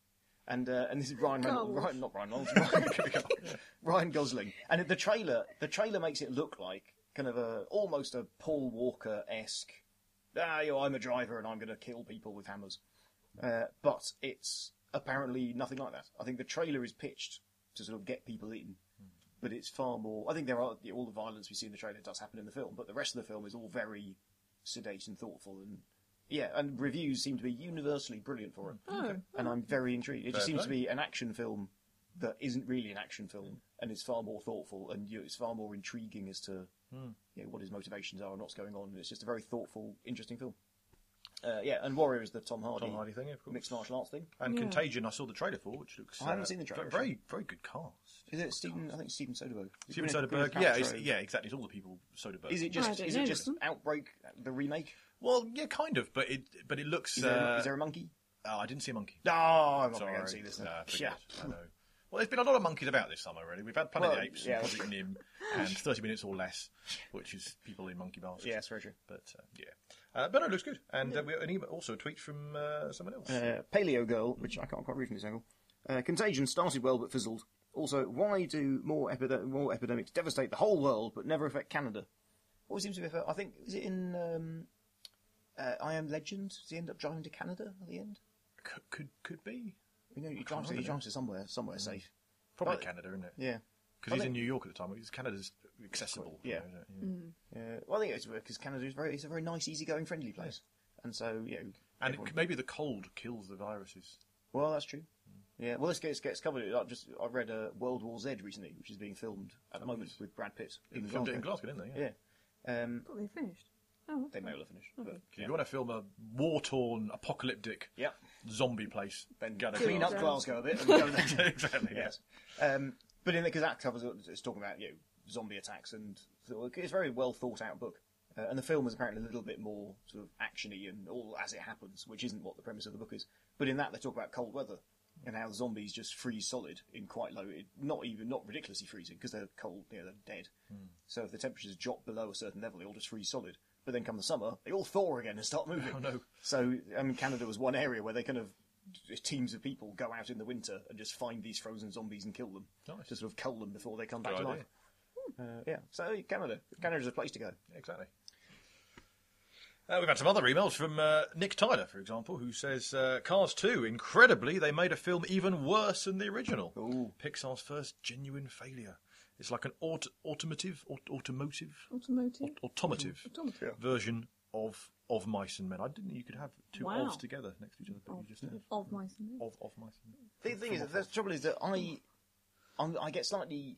And uh, and this is Ryan Reynolds, Go. Ryan, not Ryan Reynolds, Ryan, Ryan Gosling. And the trailer, the trailer makes it look like kind of a almost a Paul Walker esque. Ah, you know, I'm a driver and I'm going to kill people with hammers. Uh, but it's apparently nothing like that. I think the trailer is pitched to sort of get people in, but it's far more. I think there are all the violence we see in the trailer does happen in the film, but the rest of the film is all very sedate and thoughtful and. Yeah, and reviews seem to be universally brilliant for it. Oh, And I'm very intrigued. It just Fair seems to play. be an action film that isn't really an action film, and is far more thoughtful, and you know, it's far more intriguing as to Hmm. you know, what his motivations are and what's going on. It's just a very thoughtful, interesting film. Uh, yeah, and Warrior is the Tom Hardy, Tom Hardy thing, of course. mixed martial arts thing. And Yeah. Contagion, I saw the trailer for, which looks. I haven't uh, seen the trailer, Very, very good cast. Is it Stephen? I think Stephen Soderbergh. Steven Gwyneth- Soderbergh. Gwyneth Yeah, it's, Paltrow. yeah, exactly. It's all the people Soderbergh. Is it I just? don't Is know it just them. Outbreak the remake? Well, yeah, kind of, but it but it looks. Is there, uh, is there a monkey? oh, I didn't see a monkey. No, I'm not Sorry. going to see this. Then. Nah, forget yeah. it. I know. Well, there's been a lot of monkeys about this summer, really. We've had Planet of Well, the Apes, yeah, and that's Project Nim, and thirty minutes or less, which is people in monkey masks. Yeah, that's very true. But, uh, yeah. Uh, but no, it looks good. And uh, we an email, also a tweet from uh, someone else. Uh, Paleo Girl, which I can't quite read from this angle. Uh, Contagion started well but fizzled. Also, why do more, epide- more epidemics devastate the whole world but never affect Canada? What seems to be? I think is it in um, uh, I Am Legend? Does he end up driving to Canada at the end? Could could, could be. You know, he drives, he drives to somewhere, somewhere mm. safe. Probably but, Canada, isn't it? Yeah. Because he's in New York at the time. Because Canada's accessible. Yeah. yeah. Mm. yeah. Well, I think it's because Canada is very, it's a very nice, easygoing, friendly place, yeah. and so you know. And it, maybe the cold kills the viruses. Well, that's true. Mm. Yeah. Well, this gets gets covered. I just I read uh, World War Z recently, which is being filmed at the moment with Brad Pitt. They filmed Glasgow. it in Glasgow, didn't they? Yeah. yeah. Um, Thought they finished. Oh, they may well have finished. Okay. But, yeah. If you want to film a war-torn, apocalyptic yep. zombie place, then go to clean Glasgow. up Glasgow a bit and go there. Exactly. Yes. Um, but in because that covers it's talking about you know, zombie attacks and so it's a very well thought out book. Uh, and the film is apparently a little bit more sort of actiony and all as it happens, which isn't what the premise of the book is. But in that they talk about cold weather and how the zombies just freeze solid in quite low, not even not ridiculously freezing because they're cold, you know, they're dead. Mm. So if the temperatures drop below a certain level, they all just freeze solid. But then come the summer, they all thaw again and start moving. Oh no! So I mean, Canada was one area where they kind of teams of people go out in the winter and just find these frozen zombies and kill them, nice. to sort of cull them before they come back Good to idea. life. Uh, yeah, so Canada, Canada's a place to go. Exactly. Uh, we've had some other emails from uh, Nick Tyler, for example, who says uh, Cars two, incredibly, they made a film even worse than the original. Ooh. Pixar's first genuine failure. It's like an aut- automotive, aut- automotive, automotive, aut- automotive, automotive version of of Mice and Men. I didn't know you could have two wow. ofs together next to each other, but of, you just have of Mice and Men. Of, of Mice and Men. The thing is, the trouble is that I, I'm, I get slightly,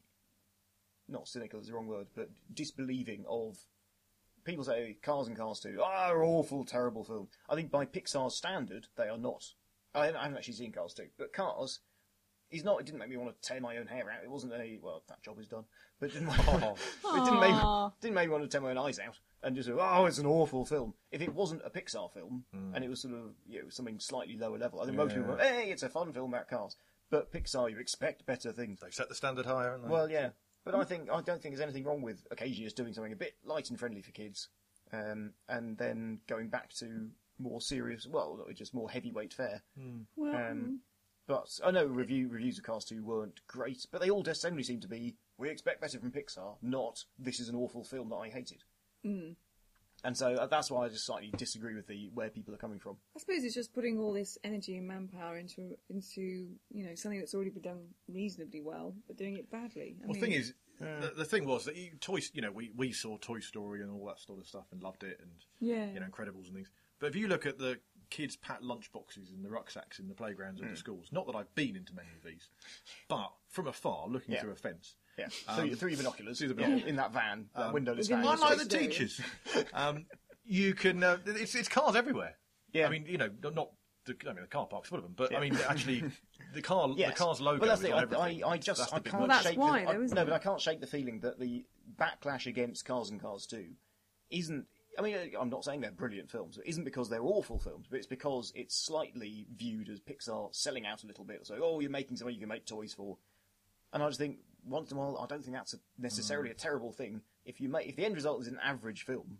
not cynical is the wrong word, but disbelieving of people say Cars and Cars two are awful, terrible film. I think by Pixar's standard, they are not. I haven't, I haven't actually seen Cars two, but Cars is not. It didn't make me want to tear my own hair out. It wasn't a well, that job is done, but it didn't. Oh. it didn't make didn't make me want to tear my own eyes out and just oh, it's an awful film. If it wasn't a Pixar film mm. and it was sort of you know something slightly lower level, I think yeah. most people go, hey, it's a fun film about cars. But Pixar, you expect better things. They've set the standard higher, haven't they? Well, yeah. But I think I don't think there's anything wrong with occasionally just doing something a bit light and friendly for kids, um, and then going back to more serious, well, just more heavyweight fare. Mm. Well, Um, but I know review reviews of Cars two weren't great, but they all just generally seem to be we expect better from Pixar, not this is an awful film that I hated. mm. And so uh, that's why I just slightly disagree with the where people are coming from. I suppose it's just putting all this energy and manpower into into you know something that's already been done reasonably well, but doing it badly. I well, mean, the thing is, uh, the, the thing was that you, Toy, you know, we, we saw Toy Story and all that sort of stuff and loved it, and yeah, you know, Incredibles and things. But if you look at the kids' packed lunchboxes and the rucksacks in the playgrounds of Mm. the schools, not that I've been into many of these, but from afar, looking Yeah. through a fence, Yeah, Um, through, through binoculars, through the yeah, binoculars. in that van, that Um, windowless within van. one unlike the Toy Story. teachers, um, you can. Uh, it's, it's cars everywhere. Yeah. I mean, you know, not. not the, I mean, the car park's full of them, but Yeah. I mean, actually, the car, Yes. the car's logo But that's is the on thing, I, everything. I, I just That's the I big can't Well, that's shake why, the, though, I, isn't no, it? but I can't shake the feeling that the backlash against Cars and Cars two isn't. I mean, I'm not saying they're brilliant films. It isn't because they're awful films, but it's because it's slightly viewed as Pixar selling out a little bit. So, oh, you're making something you can make toys for, and I just think once in a while, I don't think that's a, necessarily Mm. a terrible thing. If you make, if the end result is an average film,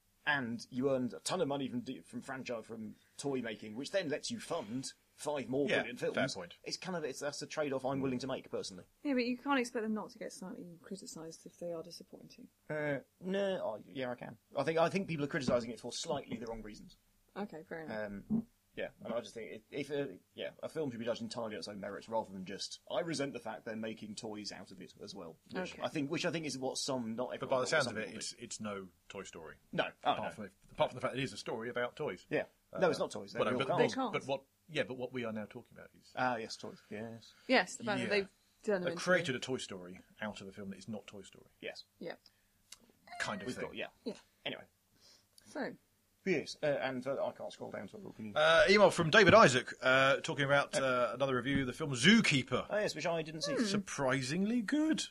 and you earned a ton of money from from franchise from toy making, which then lets you fund five more Yeah, brilliant films. fair point. It's kind of it's that's a trade off I'm willing to make personally. yeah, but you can't expect them not to get slightly criticised if they are disappointing. Uh, no, oh, yeah, I can. I think I think people are criticising it for slightly the wrong reasons. Okay, fair enough. Um, yeah, and I just think it, if uh, yeah, a film should be judged entirely on its own merits rather than just I resent the fact they're making toys out of it as well. Which Okay. I think, which I think is what some not everyone. But by the but sounds some of it, people it's it's no Toy Story. do. no, oh, apart, no. from the, apart from the fact that it is a story about toys. yeah, no, it's not toys. They're Well, no, real but, cars. cars. but what? Yeah, but what we are now talking about is Ah, yes, toys. Yes, yes, the fact yeah. that they've done them they've into- created a Toy Story out of a film that is not Toy Story, yes, Yeah. kind of we've thing. got yeah. Yeah. Anyway, So, yes, uh, and uh, I can't scroll down, so I'll continue. Uh, email from David Isaac uh, talking about uh, another review of the film Zookeeper. oh yes, which I didn't see. Surprisingly good.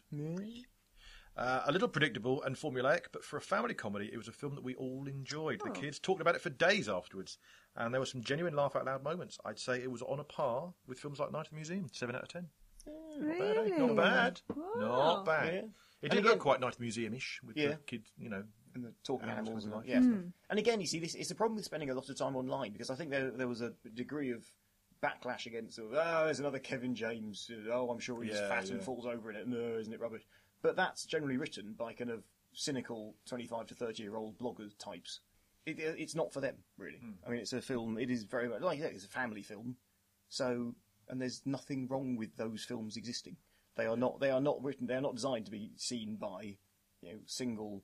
Uh, a little predictable and formulaic, but for a family comedy, it was a film that we all enjoyed. The Oh. kids talked about it for days afterwards, and there were some genuine laugh-out-loud moments. I'd say it was on a par with films like Night at the Museum, seven out of ten. Not bad, eh? Really? Not bad. Wow. Not bad. Yeah. It And did again- look quite Night at the Museum-ish with Yeah. the kids, you know. And the talking Animals animals and and all, that. yeah. Hmm. And again, you see, this it's a problem with spending a lot of time online because I think there there was a degree of backlash against, sort of, oh, there's another Kevin James. Oh, I'm sure he's Yeah, fat yeah. and falls over in it. No, isn't it rubbish? But that's generally written by kind of cynical twenty-five to thirty year old blogger types. It, it's not for them, really. Mm. I mean, it's a film. It is very much like you said, it's a family film. So, and there's nothing wrong with those films existing. They are not. They are not written. They are not designed to be seen by, you know, single,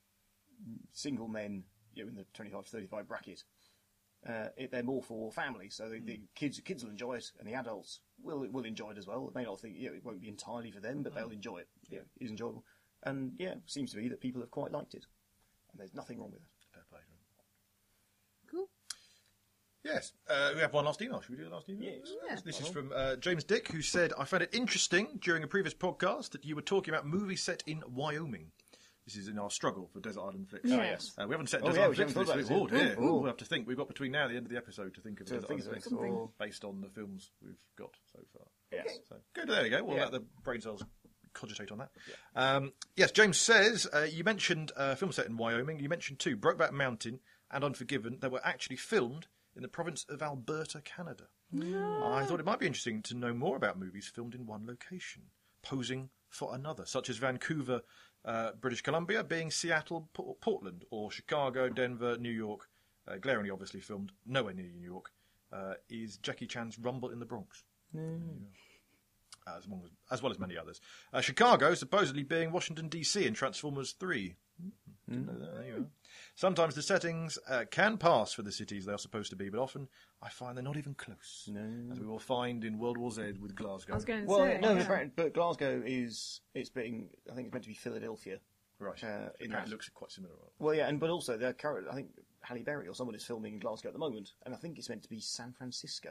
single men, you know, in the twenty-five to thirty-five bracket. Uh, it, they're more for families, so the, the kids kids will enjoy it, and the adults will will enjoy it as well. They may not think, you know, it won't be entirely for them, but they'll enjoy it. Yeah, it is enjoyable, and yeah, it seems to be that people have quite liked it, and there's nothing wrong with it. Fair play. Cool. Yes, uh, we have one last email. Should we do the last email? Yes. Yeah. This is from uh, James Dick, who said, "I found it interesting during a previous podcast that you were talking about movies set in Wyoming. This is in our struggle for Desert Island Flicks. Yeah. Oh, yes. Uh, we haven't set Oh, Desert yeah, Island we Flicks haven't this thought week. about Oh, it. dear. Ooh. We'll have to think. We've got between now and the end of the episode to think of To Desert think Island of Flicks, it, or- based on the films we've got so far. Yes. So good. There you go. We'll Yeah. let the brain cells cogitate on that. Yeah. Um, yes, James says uh, you mentioned a film set in Wyoming. You mentioned two, Brokeback Mountain and Unforgiven, that were actually filmed in the province of Alberta, Canada. I thought it might be interesting to know more about movies filmed in one location, posing for another, such as Vancouver, uh, British Columbia, being Seattle, P- Portland, or Chicago, Denver, New York. Uh, glaringly, obviously filmed nowhere near New York. Uh, is Jackie Chan's Rumble in the Bronx. Mm. As, long as, as well as many others. Uh, Chicago supposedly being Washington, D C in Transformers three. Mm, didn't know that. There you are. Sometimes the settings uh, can pass for the cities they are supposed to be, but often I find they're not even close. No. As we will find in World War Z with Glasgow. I was going to Well, say. no, yeah. apparently- but Glasgow is it's being. I think it's meant to be Philadelphia. Right. Uh, in Apparently that- it looks quite similar. Well, yeah, and but also they're current. I think Halle Berry or someone is filming in Glasgow at the moment, and I think it's meant to be San Francisco.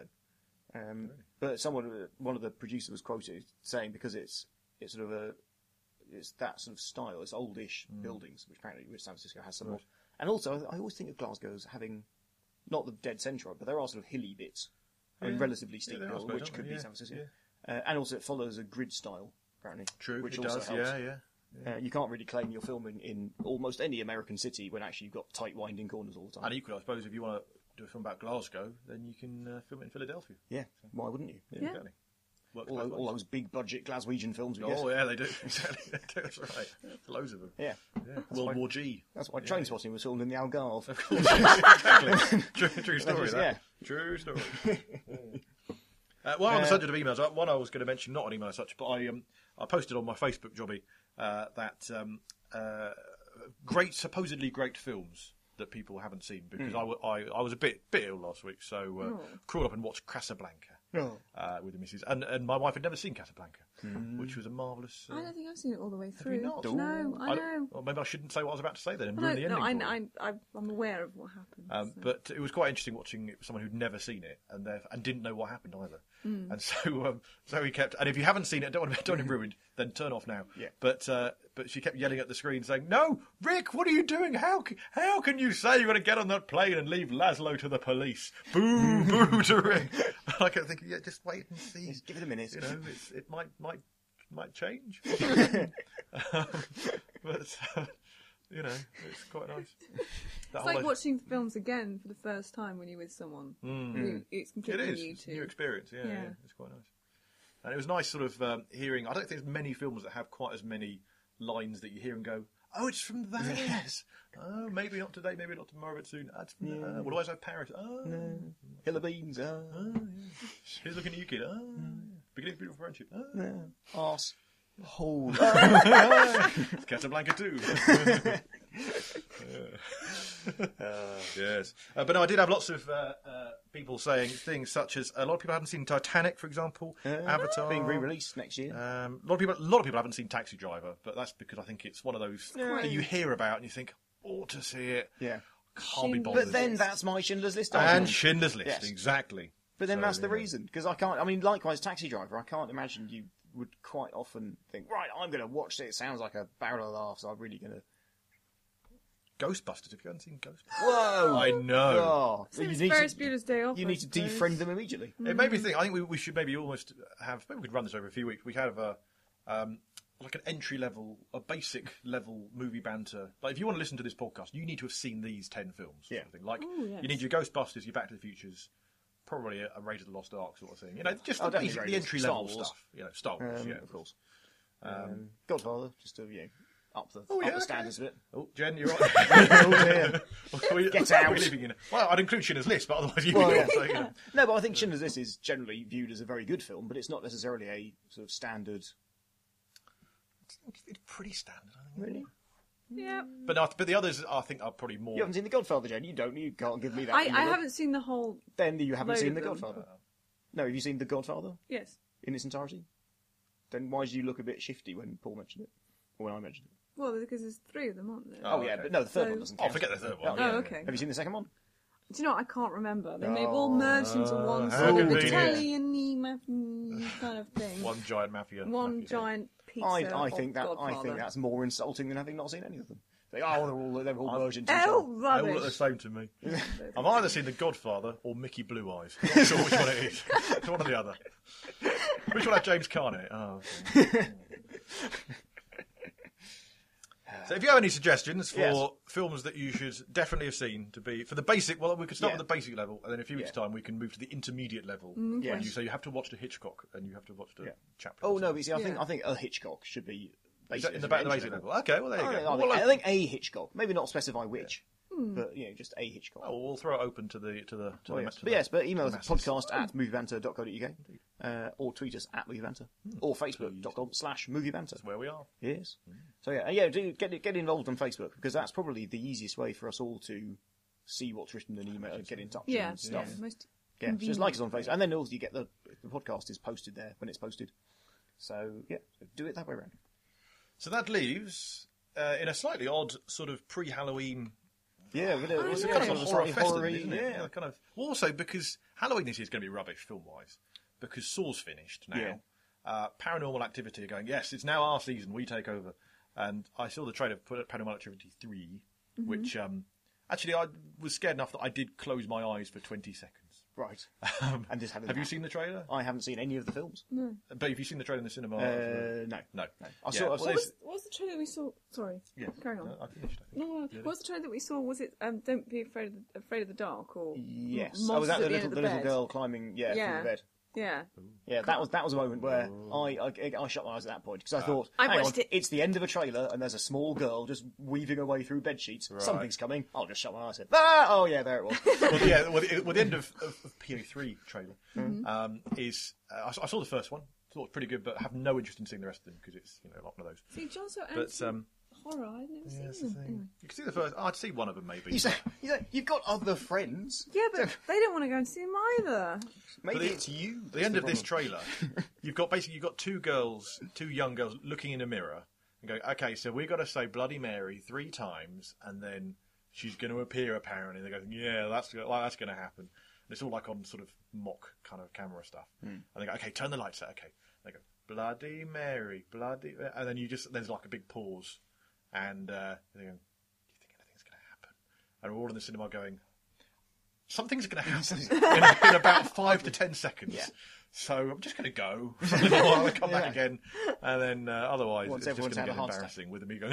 Um, But someone, one of the producers, was quoted saying because it's it's sort of a it's that sort of style, it's oldish buildings, which apparently which San Francisco has some Right. of. And also, I always think of Glasgow as having not the dead centre, but there are sort of hilly bits, I mean, Yeah. relatively steep Yeah, there are, I hill, suppose, which aren't could they? be Yeah, San Francisco. yeah. Uh, and also, it follows a grid style, apparently. True, which it also does. helps. Yeah, yeah. Uh, you can't really claim you're filming in almost any American city when actually you've got tight, winding corners all the time. And equally, I suppose, if you want to do a film about Glasgow, then you can uh, film it in Philadelphia. Yeah, why wouldn't you? Yeah, Yeah. exactly. Works All, both those- all ways. those big budget Glaswegian films we get. Oh, yeah, they do. Exactly. They do. That's right. Loads of them. Yeah, Yeah. World why- War G. that's why Train Spotting was filmed in the Algarve. Of course. exactly. True, true story, is- that. True story. Uh, while on the Uh, subject of emails, uh, one I was going to mention, not an email as such, but I um, I posted on my Facebook jobby uh, that um, uh, great, supposedly great films that people haven't seen because I, w- I, I was a bit bit ill last week, so uh, Oh. crawled up and watched Casablanca Oh. uh, with the missus, and and my wife had never seen Casablanca, which was a marvellous. Uh, I don't think I've seen it all the way you through. not? No, I I- know. Well, maybe I shouldn't say what I was about to say then and No, ruin the no, ending. I, for you. I, I, I'm aware of what happened. Um, so. But it was quite interesting watching someone who'd never seen it and theref- and didn't know what happened either. Mm. And so um, so he kept. And if you haven't seen it, don't want to don't want it ruined, then turn off now. Yeah. But uh, but she kept yelling at the screen saying, "No, Rick, what are you doing? How c- how can you say you're going to get on that plane and leave Laszlo to the police? Boo boo to Rick." And I kept thinking, yeah, just wait and see. Just give it a minute. You know, it's, it might might might change. um, but. Uh, You know, it's quite nice. That It's whole like idea- watching films again for the first time when you're with someone. You- It's It completely is. new It's a to new experience. Yeah, yeah. Yeah. It's quite nice. And it was nice, sort of um, hearing. I don't think there's many films that have quite as many lines that you hear and go, "Oh, it's from that." Yes. Oh, maybe not today, maybe not tomorrow, but soon. That's from Yeah. that. What do I say? Paris. Oh, No. Hill of Beans. Uh, oh, yeah. Here's looking at you, kid. Oh, yeah. Beginning of beautiful friendship. Oh, no. Arse. Hole. Casablanca too. Yes, uh, but no, I did have lots of uh, uh, people saying things such as a lot of people haven't seen Titanic, for example, Avatar Being re-released next year. Um, a lot of people, a lot of people haven't seen Taxi Driver, but that's because I think it's one of those that you hear about and you think, ought to see it. Yeah. Can't be Schindler's bothered. But then that's my Schindler's List and argument. Schindler's List, Yes. exactly. But then So, that's the yeah. reason. Because I can't, I mean, likewise, Taxi Driver, I can't imagine you would quite often think, right, I'm going to watch it. It sounds like a barrel of laughs. I'm really going to. Ghostbusters. Have you haven't seen Ghostbusters? Whoa! I know. Oh, Same you as need Ferris to, Bueller's Day Off. you I need to suppose. defriend them immediately. It made me think. I think we, we should maybe almost have. Maybe we could run this over a few weeks. We have a um, like an entry level, a basic level movie banter. Like if you want to listen to this podcast, you need to have seen these ten films. Yeah. Sort of thing. Like Ooh, yes. you need your Ghostbusters, your Back to the Futures, probably a, a Raiders of the Lost Ark sort of thing. You know, just Oh, the, definitely basic, the Raiders. entry Star level Wars. stuff. You know, Star Wars. Um, yeah, of course. Um, Godfather, just to, you know, up the, Oh, up yeah, the okay. standards a bit. Oh, Jen, you're right. Oh dear. we, Get we're out. living in a- well, I'd include Schindler's List, but otherwise you Well, would yeah. also, you know. No, but I think Schindler's List is generally viewed as a very good film, but it's not necessarily a sort of standard. It's pretty standard, I think. Really? Yeah. But, no, but the others, I think, are probably more... You haven't seen The Godfather, Jen? You don't. You can't give me that. I, in I the- haven't seen the whole. Then you haven't load seen of The them. Godfather. No, have you seen The Godfather Yes. in its entirety? Then why did you look a bit shifty when Paul mentioned it, or when I mentioned it? Well, because there's three of them, aren't there? Oh, Oh, yeah, okay. but no, the third So- one doesn't Oh, count. forget the third one. Oh, yeah, Oh, yeah, okay. Have you seen the second one? Do you know what? I can't remember. They may have Oh, all merged into one how sort of convenient. Italian-y maf- kind of thing. One giant mafia. One mafia. giant pizza. I, I of think that I Godfather. think that's more insulting than having not seen any of them. Like, oh, they're all they're all merged into each Oh, other. They all look the rubbish. same to me. I've either seen The Godfather or Mickey Blue Eyes. I'm not sure which one it is. It's one or the other. Which one had James Caan in it? Oh, okay. So if you have any suggestions for Yes. films that you should definitely have seen to be, for the basic, well, we could start Yeah. with the basic level, and then in a few weeks' Yeah. time we can move to the intermediate level. Mm, Where Yes. you say you have to watch the Hitchcock and you have to watch the Yeah. Chaplin. Oh no, but see, I think Yeah. I think a Hitchcock should be Is that in the basically back of the entry basic level? Okay, well there you I, go. think, I, Well, think, we'll I open- think a Hitchcock, maybe not specify which, but you know, just a Hitchcock. oh, we'll throw it open to the to the to Oh, the, yes. to But the- yes, but email us the at masses. podcast at moviebanter dot co dot uk, uh, or tweet us at moviebanter, or facebook.com slash moviebanter. That's where we are. Yes. So yeah, yeah, do get get involved on Facebook because that's probably the easiest way for us all to see what's written and email and get in touch Yeah, and stuff. yeah, most Yeah, convenient just like us on way. Facebook, and then also you get the the podcast is posted there when it's posted. So yeah, do it that way around. So that leaves uh, in a slightly odd sort of pre-Halloween. Yeah, with a, I it's know. a Kind kind of of a a horror slightly festival, horror-y, isn't it? yeah. Kind of. Also, because Halloween this year is going to be rubbish film-wise, because Saw's finished now. Yeah. Uh, Paranormal Activity are going, yes, it's now our season, we take over. And I saw the trailer for Paranormal Activity three, Mm-hmm. which um, actually I was scared enough that I did close my eyes for twenty seconds. Right. Um, And just had a have you nap. seen the trailer? I haven't seen any of the films. But have you seen the trailer in the cinema? Uh, no. no. I Yeah, saw. I well, saw What there's- was, what was the trailer that we saw? Sorry, Yeah. carry on. No, I finished, I think. No, no, no. What was the trailer that we saw? Was it um, "Don't Be Afraid of the, Afraid of the Dark" or Yes. Monsters Oh, was that at the the, little, end the of the, little bed? girl climbing? Yeah, Yeah. through the bed. Yeah, Yeah, that was that was a moment where I I, I shut my eyes at that point because I thought, I hang watched on, it. it's the end of a trailer and there's a small girl just weaving her way through bed sheets. Something's coming. I'll just shut my eyes. Ah, oh yeah, there it was. well, yeah, well, the, well, the end of, of, of P O three trailer Mm-hmm. um, is uh, I, saw- I saw the first one, thought it was pretty good, but have no interest in seeing the rest of them because it's you know like one of those. see, John so But anti um, horror. I've never yeah, that's seen the them. thing. Anyway. You can see the first. Oh, I'd see one of them maybe. You say, you say you've got other friends. Yeah, but they don't want to go and see them either. Maybe the- it's you. the end of this trailer, you've got basically you've got two girls, two young girls looking in a mirror and going, okay, so we've got to say Bloody Mary three times, and then she's going to appear apparently. And they go, yeah, that's well, that's going to happen. And it's all like on sort of mock kind of camera stuff. And they go, okay, turn the lights out. Okay, they go Bloody Mary, Bloody, and then you just there's like a big pause, and uh, they go, do you think anything's going to happen? And we're all in the cinema going, something's going to happen in, in about five to ten seconds. Yeah. So I'm just going to go for a little while and come back Yeah. again, and then uh, otherwise Once it's just everyone's going to had get a heart embarrassing with me going.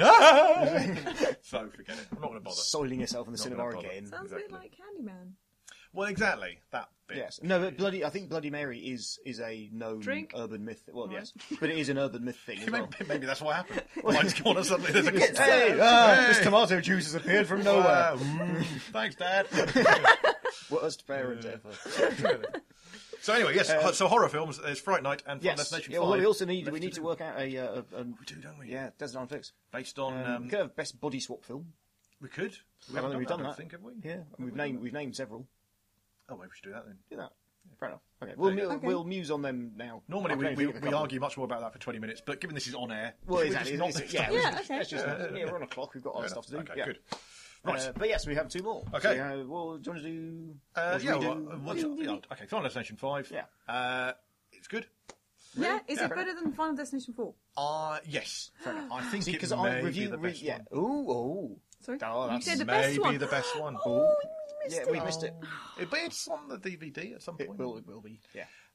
Ah! So forget it. I'm not going to bother. soiling yourself in the Not cinema gonna bother. again. Sounds a Exactly. bit like Candyman. Well, exactly that bit. Yes. No, but bloody. I think Bloody Mary is is a known Drink? urban myth. Well, Right. yes, but it is an urban myth thing as well. Maybe, maybe that's what happened. Lights come on and suddenly there's a kid. Hey, ah, this tomato juice has appeared from nowhere. Wow. Mm, thanks, Dad. Worst parent ever. So anyway, yes. Uh, so horror films. There's Fright Night and Final Yes. Destination Yeah, Five. well, we also need left we need to do. work out a, uh, a, a We do, don't we? yeah, Desert Island Fix. Based on. Um, Um, we could have best body swap film. we could. We I don't think we've done I that. don't think, have we? Yeah, and we've named we've named several. Oh, maybe we should do that then. Do that. Fair enough. Okay, we'll you mu- go. Okay. we'll muse on them now. Normally I we, can we, think of a we couple. argue much more about that for twenty minutes, but given this is on air, Well, we're exactly. just not It's- yeah, Yeah, let's- okay. let's just- Yeah, yeah, we're on a clock. We've got other Fair stuff to do. enough. Okay, yeah. good. Right. Uh, but yes, we have two more. Okay. So, uh, well, do you want to do? Uh, what should yeah, we well, do? uh, what's, yeah, okay, Final Destination five. Yeah. Uh, it's good. Yeah, is Yeah. it better than Final Destination four? Uh, yes. I think See, it because may I be review, the re- best yeah. one. Ooh, oh. Sorry, Oh, you that's said the Maybe best one. the best one. Oh, we missed Yeah, it. we missed it. It, but it's on the D V D at some It point. will. It will be. Yeah.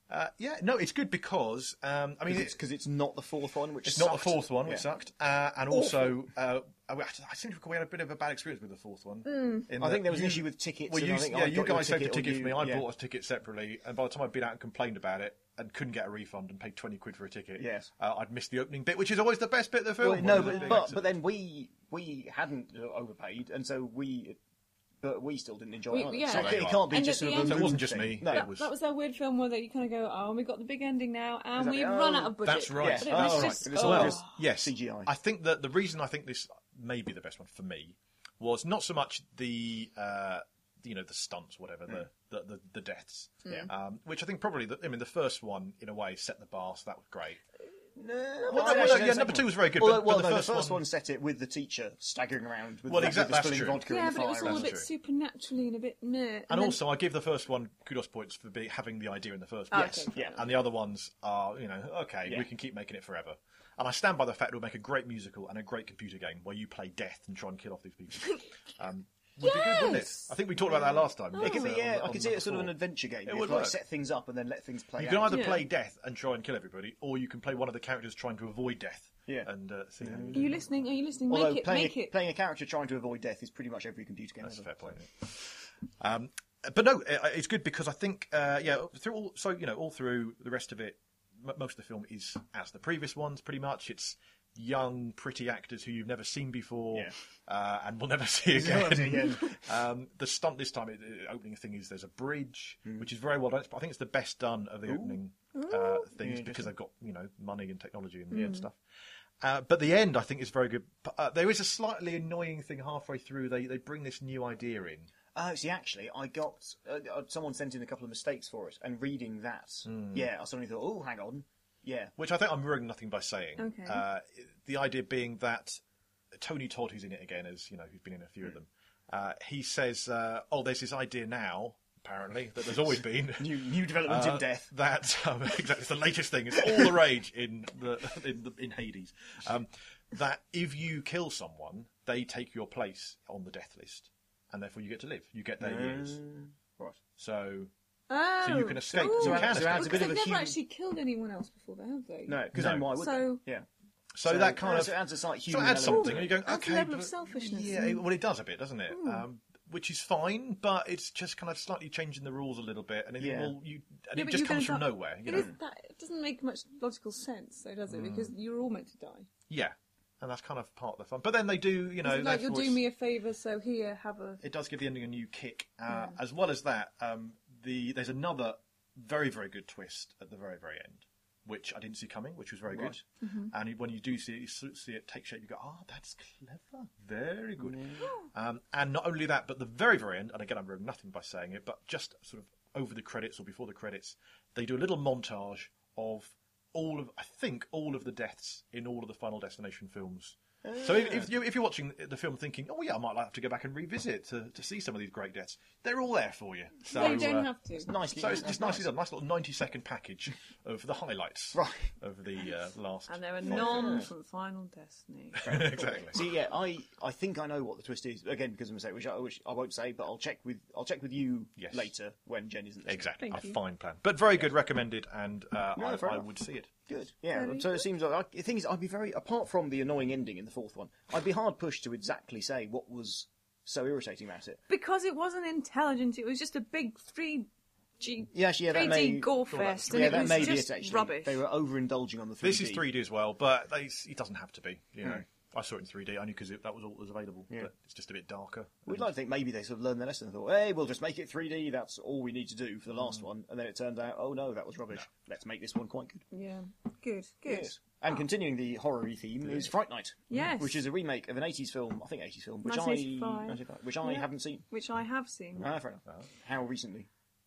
Uh, yeah, no, it's good because um, I mean Because it's, 'cause it's not the fourth one, which it's sucked. not the fourth one, which Yeah. sucked, uh, and also uh, I I seem to recall we had a bit of a bad experience with the fourth one. in I that think there was you- an issue with tickets. Well, and you, I think yeah, I you got your guys saved the ticket, or ticket for you- me. I yeah. bought a ticket separately, and by the time I'd been out and complained about it and couldn't get a refund and paid twenty quid for a ticket, Yes. uh, I'd missed the opening bit, which is always the best bit of the film. Well, no, wasn't it? but, but but then we we hadn't uh, overpaid, and so we but we still didn't enjoy We- it. either. yeah. So There it you are. can't be And just at sort the of a end- So it wasn't mood just thing. me. No, It That, was- that was that weird film where that you kind of go, oh, we got the big ending now, and Exactly. we've Oh, run out of budget. That's right. But it Oh, was right. just, It was oh. all just Yes, C G I. I think that the reason I think this may be the best one for me was not so much the uh, you know the stunts, whatever the, the, the the deaths, Yeah. um, which I think probably the, I mean the first one in a way set the bar, so that was great. No, Well, well, no, actually, well, no, yeah, the number second two was very good, Well, but- well, but the no, first the first one- one set it with the teacher staggering around with, Well, the, exactly, with the that's spilling true. vodka Yeah, and but it was fire. all a That's bit true. supernaturally and a bit meh. And, And then- also, I give the first one kudos points for be, having the idea in the first Oh, place. okay, fair Yeah. enough. And the other ones are, you know, okay, Yeah. we can keep making it forever. And I stand by the fact it will make a great musical and a great computer game where you play death and try and kill off these people. Um, would be good, wouldn't it? Yes! I think we talked about that last time. It could be, uh, yeah, on- I on could see it as sort of an number four. adventure game. It You would have to, like, work. set things up and then let things play You out. can either Yeah. play death and try and kill everybody, or you can play one of the characters trying to avoid death. Yeah. And uh, see how you Are do. you listening? Are you listening? Although Make it, playing, make a, it. playing a character trying to avoid death is pretty much every computer game. That's a ever. fair point. yeah. Um, but no, uh, it's good because I think, uh, yeah, through all, so you know, all through the rest of it, m- most of the film is as the previous ones. Pretty much, it's young, pretty actors who you've never seen before, Yeah. uh, and will never see Never again. see again. um, the stunt this time, it, the opening thing is there's a bridge, Hmm. which is very well done. I think it's the best done of the opening uh, things Yeah, because interesting. they've got you know money and technology and, and stuff. Uh, but the end, I think, is very good. But, uh, there is a slightly annoying thing halfway through. They they bring this new idea in. Oh, see, actually, I got uh, uh, someone sent in a couple of mistakes for it, and reading that, Hmm. yeah, I suddenly thought, oh, hang on, yeah, Which I think I'm ruining nothing by saying. Okay. Uh, the idea being that Tony Todd, who's in it again, as you know, who's been in a few of them, uh, he says, uh, "Oh, there's this idea now, apparently, that there's always been." new new development uh, in death. That um, exactly, it's the latest thing. It's all the rage in the in, the, in Hades. Um, that if you kill someone, they take your place on the death list, and therefore you get to live. You get their years. Mm, right. So Oh. so you can escape. Oh. You So can it adds- so it escape. adds a Because bit of they've a never human- actually killed anyone else before, then, have they? No, because No. then why would So- they? Yeah. So, that kind uh, of so it adds a slight So human it adds element. something, and you're going, Adds a okay. level of but- selfishness Yeah, and- it- well, it does a bit, doesn't it? Um, which is fine, but it's just kind of slightly changing the rules a little bit, and it, Yeah. well, you, and Yeah, it but just you're comes gonna from die- nowhere. You It, know? is, that, it doesn't make much logical sense, though, does it? Because you're all meant to die. Yeah, and that's kind of part of the fun. But then they do, you know, It's like you'll therefore do it's- me a favour, so here, have a. it does give the ending a new kick. Uh, As well as that, um, the there's another very very good twist at the very very end, which I didn't see coming, which was very Right. good. And when you do see it, you s- see it take shape, you go, "Oh, that's clever, very good." Um, and not only that, but the very very end, and again, I'm ruining nothing by saying it, but just sort of over the credits or before the credits, they do a little montage of all of, I think, all of the deaths in all of the Final Destination films. So if, if, you, if you're watching the film thinking, oh yeah, I might have to go back and revisit to, to see some of these great deaths, they're all there for you. So, No, you don't uh, have to. Nicely, so it's that's just nicely done. Nice little ninety second package of the highlights Right. of the uh, last. And there are none from Final Destiny. exactly. See, yeah, I, I think I know what the twist is again because of a mistake, which I, which I won't say, but I'll check with I'll check with you Yes. later when Jen isn't listening. Exactly. Thank a you. fine plan, but very good, recommended, and uh, No, I, fair I enough. would see it. Good. Yeah. Very so good. it seems like I, the thing is, I'd be very apart from the annoying ending in the fourth one, I'd be hard pushed to exactly say what was so irritating about it. Because it wasn't intelligent, it was just a big three G Yeah, actually, yeah, that three D may gore fest, and yeah, it that was may be just it. Actually, rubbish. they were overindulging on the three D. This is three D as well, but they, it doesn't have to be. You know, Hmm. I saw it in three D only because that was all that was available. Yeah. But it's just a bit darker. We'd like to think maybe they sort of learned their lesson and thought, hey, we'll just make it three D. That's all we need to do for the last one. And then it turned out, oh no, that was rubbish. Let's make this one quite good. Yeah, good, good. Yes. And continuing the horror-y theme is Fright Night. Yes. Which is a remake of an eighties film, I think eighties film, which nineteen I eighty-five. nineteen eighty-five, which I Yeah. haven't seen. Which I have seen Ah, fair enough. How recently?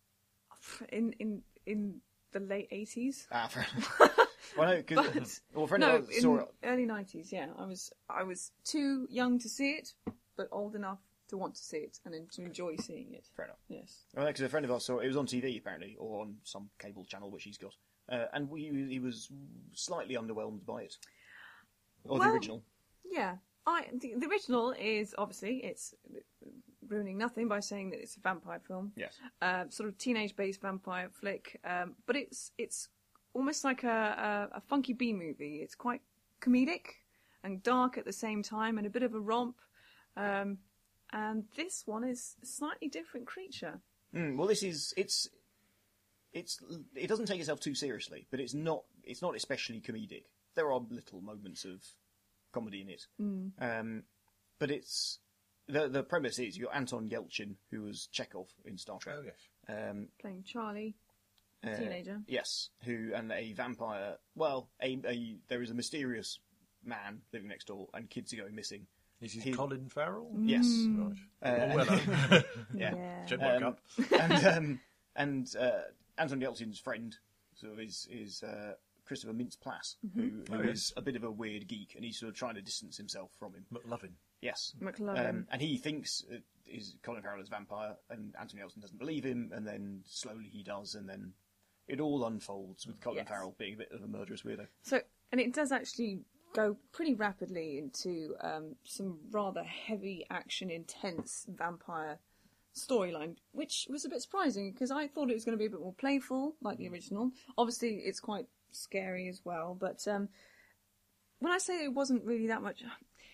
in in in the late eighties. Ah, fair enough. Well, no, 'cause- But well, a friend no, of mine saw in it. early nineties. Yeah, I was I was too young to see it, but old enough to want to see it and to enjoy seeing it. Fair enough. Yes. Well, because a friend of ours saw it. It was on T V apparently, or on some cable channel which he's got, uh, and we, he was slightly underwhelmed by it, or Well, the original. Yeah, I the, the original is obviously it's ruining nothing by saying that it's a vampire film. Yes. Uh, sort of teenage-based vampire flick, um, but it's it's almost like a, a, a funky B movie. It's quite comedic and dark at the same time, and a bit of a romp. Um, and this one is a slightly different creature. Mm, well, this is it's it's it doesn't take itself too seriously, but it's not it's not especially comedic. There are little moments of comedy in it, Mm. um, but it's the the premise is you're Anton Yelchin, who was Chekhov in Star Trek. Oh, yes. Um, Playing Charlie, a uh, teenager. Yes, who and a vampire. Well, a, a there is a mysterious man living next door, and kids are going missing. Is he, He- Colin Farrell? Yes, Right. Uh, oh, well done. yeah. Yeah. Jet woke Um, up. and um, and uh, Anton Yelchin's friend, sort of, is is uh, Christopher Mintz-Plasse, who, who Oh, yeah. is a bit of a weird geek, and he's sort of trying to distance himself from him. McLovin. Yes, McLovin. um, and he thinks uh, is Colin Farrell is a vampire, and Anton Yelchin doesn't believe him, and then slowly he does, and then it all unfolds with Colin Yes. Farrell being a bit of a murderous weirdo. So, and it does actually go pretty rapidly into um, some rather heavy action, intense vampire storyline, which was a bit surprising because I thought it was going to be a bit more playful, like the original. Obviously, it's quite scary as well, but um, when I say it wasn't really that much,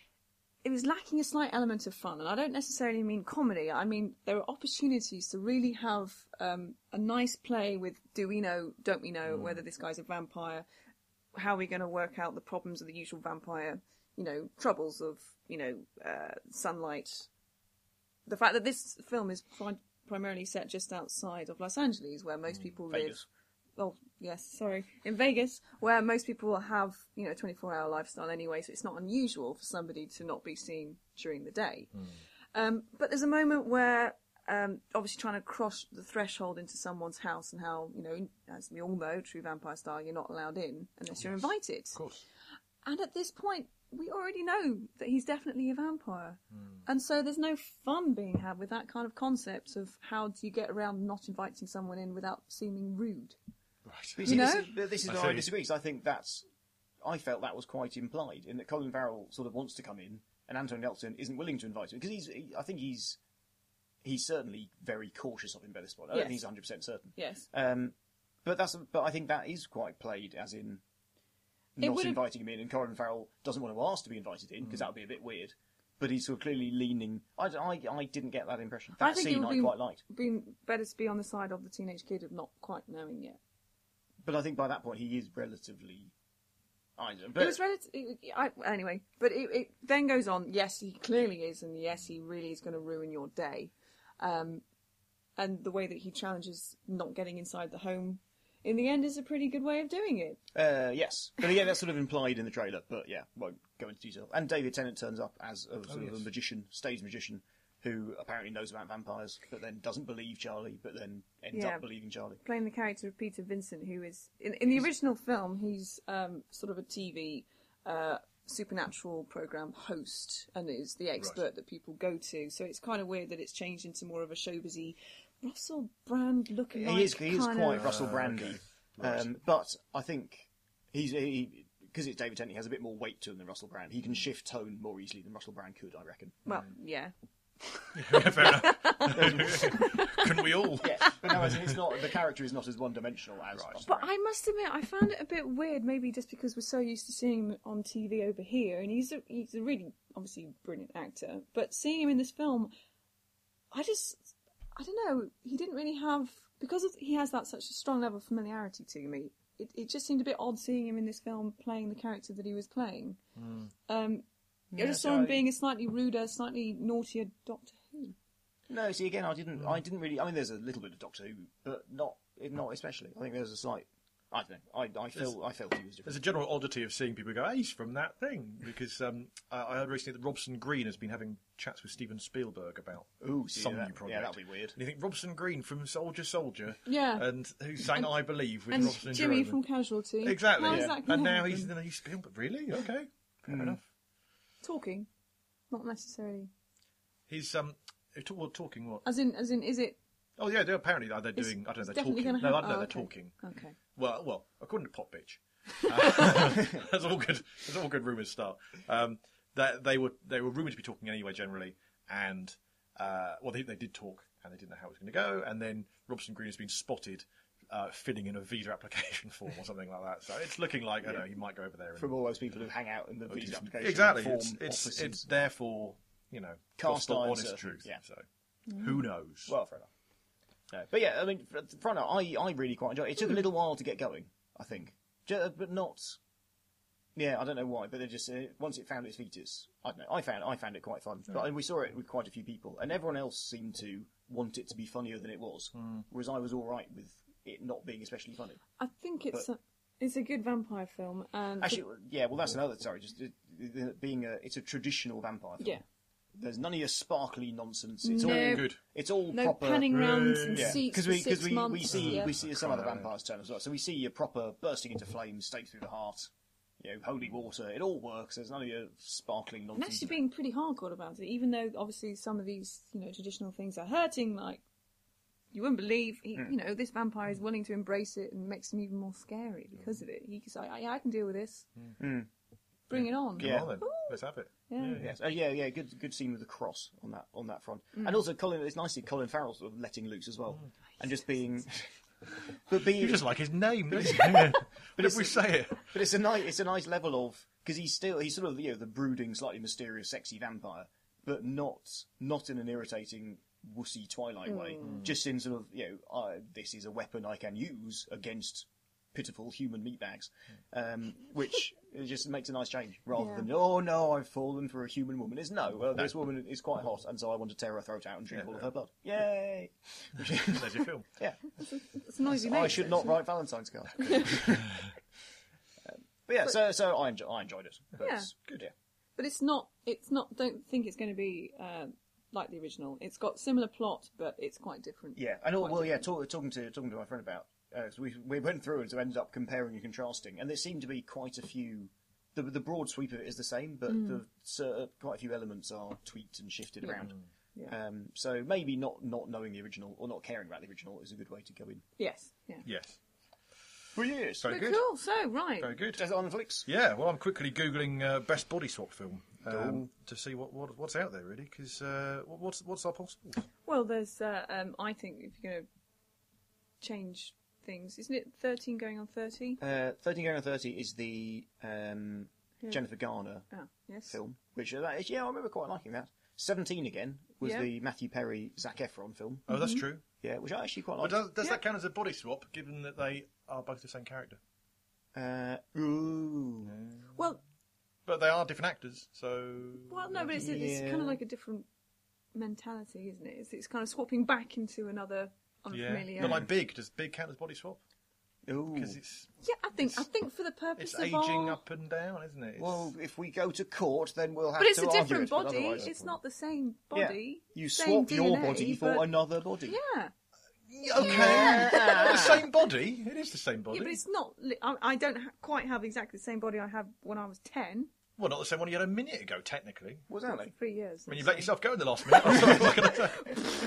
it was lacking a slight element of fun, and I don't necessarily mean comedy. I mean there are opportunities to really have um, a nice play with do we know, don't we know, whether this guy's a vampire, how are we going to work out the problems of the usual vampire, you know, troubles of, you know, uh, sunlight. The fact that this film is pri- primarily set just outside of Los Angeles, where most people live. Vegas. Oh, yes, sorry. In Vegas, where most people have, you know, a twenty-four hour lifestyle anyway, so it's not unusual for somebody to not be seen during the day. Um, but there's a moment where, um, obviously trying to cross the threshold into someone's house and how, you know, as we all know, true vampire style, you're not allowed in unless you're invited. Of course. And at this point, we already know that he's definitely a vampire. And so there's no fun being had with that kind of concept of how do you get around not inviting someone in without seeming rude. Right. But You see, this know? is, but this is I where I see. disagree, because I think that's... I felt that was quite implied, in that Colin Farrell sort of wants to come in, and Anton Yelchin isn't willing to invite him, because he's... He, I think he's... He's certainly very cautious of him by this point. I don't Yes. think he's one hundred percent certain. Yes. Um, but that's but I think that is quite played, as in It not would've- inviting him in, and Colin Farrell doesn't want to ask to be invited in, because that would be a bit weird. But he's sort of clearly leaning... I, I, I didn't get that impression. I That think it scene would I be- quite liked. Been better to be on the side of the teenage kid of not quite knowing yet. But I think by that point he is relatively... I don't know, but It was relative. I, anyway, but it, it then goes on. Yes, he clearly is, and yes, he really is going to ruin your day. Um, and the way that he challenges not getting inside the home, in the end, is a pretty good way of doing it. Uh, yes, but again, that's sort of implied in the trailer. But yeah, won't go into detail. And David Tennant turns up as a sort of yes. a magician, stage magician, who apparently knows about vampires, but then doesn't believe Charlie, but then ends Yeah. up believing Charlie. Playing the character of Peter Vincent, who is in, in the original film, he's um, sort of a T V uh, supernatural program host, and is the expert Right. that people go to. So it's kind of weird that it's changed into more of a showbizy Russell Brand looking. He is, he is kind quite of, Russell Uh, Brandy, okay. Right. um, but I think he's he because it's David Tennant. He has a bit more weight to him than Russell Brand. He can shift tone more easily than Russell Brand could, I reckon. Well, yeah. Fair enough. Couldn't we all? Yes, but no, as in it's not the character is not as one dimensional as. Right. Russell But Brand. I must admit, I found it a bit weird, maybe just because we're so used to seeing him on T V over here, and he's a, he's a really, obviously, brilliant actor. But seeing him in this film, I just, I don't know, he didn't really have, because of, he has that such a strong level of familiarity to me, it, it just seemed a bit odd seeing him in this film playing the character that he was playing. Um, I Yeah, just saw so him I- being a slightly ruder, slightly naughtier Doctor Who. No, see again, I didn't. I didn't really. I mean, there's a little bit of Doctor Who, but not not especially. I think there's a slight. I don't know. I I felt I felt he was There's different. a general oddity of seeing people go, hey, he's from that thing. Because um, I I heard recently that Robson Green has been having chats with Steven Spielberg about Ooh, see, some that- new project. yeah, that'd be weird. And you think, Robson Green from Soldier Soldier? Yeah. And who's saying I Believe with And Robson Jimmy Jerome. from Casualty. Exactly. How is yeah. that gonna And now happen? he's in a new Spielberg. Really? Okay. Fair Hmm. enough. Talking. Not necessarily. He's um, talk, well, talking what? As in, as in, is it? Oh yeah, they're apparently they're It's- doing. I don't know. it's They're definitely talking. gonna No, I happen. don't know. Oh, They're okay. talking. Okay. Well, well, according to Pop Bitch, uh, that's all good. That's all good rumours start. Um, that they were they were rumoured to be talking anyway, generally, and Uh, well, they, they did talk, and they didn't know how it was going to go. And then Robson Green has been spotted uh, filling in a visa application form or something like that. So it's looking like, I don't know, he might go over there. And, From all those people who hang out in the visa application exactly. form It's, it's, offices. it's therefore, you know, Cast gospel iron honest certain, truth. yeah. So who knows? Well, fair enough. No. But yeah, I mean, front up, I, I really quite enjoyed it. It took a little while to get going, I think. Ju- But not... Yeah, I don't know why, but they just uh, once it found its feet, it's, I don't know. I found I found it quite fun, but and we saw it with quite a few people, and everyone else seemed to want it to be funnier than it was, whereas I was all right with it not being especially funny. I think it's a, it's a good vampire film, and Actually, yeah, well, that's another. Sorry, just uh, uh, being a it's a traditional vampire film. yeah, There's none of your sparkly nonsense. It's No. all Good. It's all no proper. panning round and Yeah, seats because for we six because we, months. we see yeah. we see some other Right. vampires turn as well. So we see your proper bursting into flames, stake through the heart. You know, holy water. It all works. There's none of your sparkling And nonsense. actually being pretty hardcore about it, even though obviously some of these, you know, traditional things are hurting, like, you wouldn't believe, he, Hmm. you know, this vampire is willing to embrace it and makes him even more scary because of it. He can say, yeah, I can deal with this. Mm. Bring it on. Yeah. Come on then, let's have it. Yeah. Yes. Uh, yeah, yeah, good, good scene with the cross on that on that front, and also Colin. It's nice to see Colin Farrell sort of letting loose as well, and just being, but being, You just like his name, don't you? but if it's- we say it, but it's a nice, it's a nice level of because he's still he's sort of you know the brooding, slightly mysterious, sexy vampire, but not not in an irritating wussy Twilight way, just in sort of you know uh, this is a weapon I can use against pitiful human meatbags, um, which it just makes a nice change rather Yeah. than oh no I've fallen for a human woman. It's no, well, this woman is quite hot and so I want to tear her throat out and drink Yeah, all of yeah. her blood. Yay! there's your film. Yeah, It's a noisy I mix, should not actually. write Valentine's cards. um, but yeah, so so I enjoy, I enjoyed it. But Yeah. it's good, yeah. But it's not, it's not, don't think it's going to be uh, like the original. It's got similar plot, but it's quite different. Yeah, I know. Quite Well, yeah, different. talk, talking to talking to my friend about, uh, so we we went through it, so ended up comparing and contrasting, and there seemed to be quite a few. The the broad sweep of it is the same, but the uh, quite a few elements are tweaked and shifted Yeah. around. Yeah. Um, so maybe not not knowing the original or not caring about the original is a good way to go in. Yes, yeah. Yes, For years. very But good. cool, so, right. Very good. Just on Netflix. Yeah, well, I'm quickly googling uh, best body swap film um, Cool. to see what, what what's out there really, because uh, what- what's what's our possible? Well, there's, uh, um, I think, if you're going to change things, isn't it thirteen going on thirty? Uh, thirteen going on thirty is the um, Yeah. Jennifer Garner Oh, yes. film, which uh, that is, yeah, I remember quite liking that. Seventeen again was Yeah. the Matthew Perry Zac Efron film. Oh, that's true. Yeah, which I actually quite But liked. does, does Yeah. that count as a body swap, given that they are both the same character? Uh, ooh. Well, But they are different actors, so. well, no, but it's, it's Yeah. kind of like a different mentality, isn't it? It's, it's kind of swapping back into another Yeah, unfamiliar. but like Big, does Big count as body swap? Ooh. Because it's yeah, I think I think for the purpose it's of aging our... up and down, isn't it? It's, Well, if we go to court, then we'll have But it's to a argue different it, but body. otherwise- It's not the same Yeah. body. You same swap your D N A, body for but- another body. Yeah. okay, the same body. It is the same body. Yeah, but it's not. li- I, I don't ha- quite have exactly the same body I had when I was ten. Well, not the same one you had a minute ago, technically. Was Not that for three years. I mean, you've so- let yourself go in the last minute. I'm sorry, what can I say?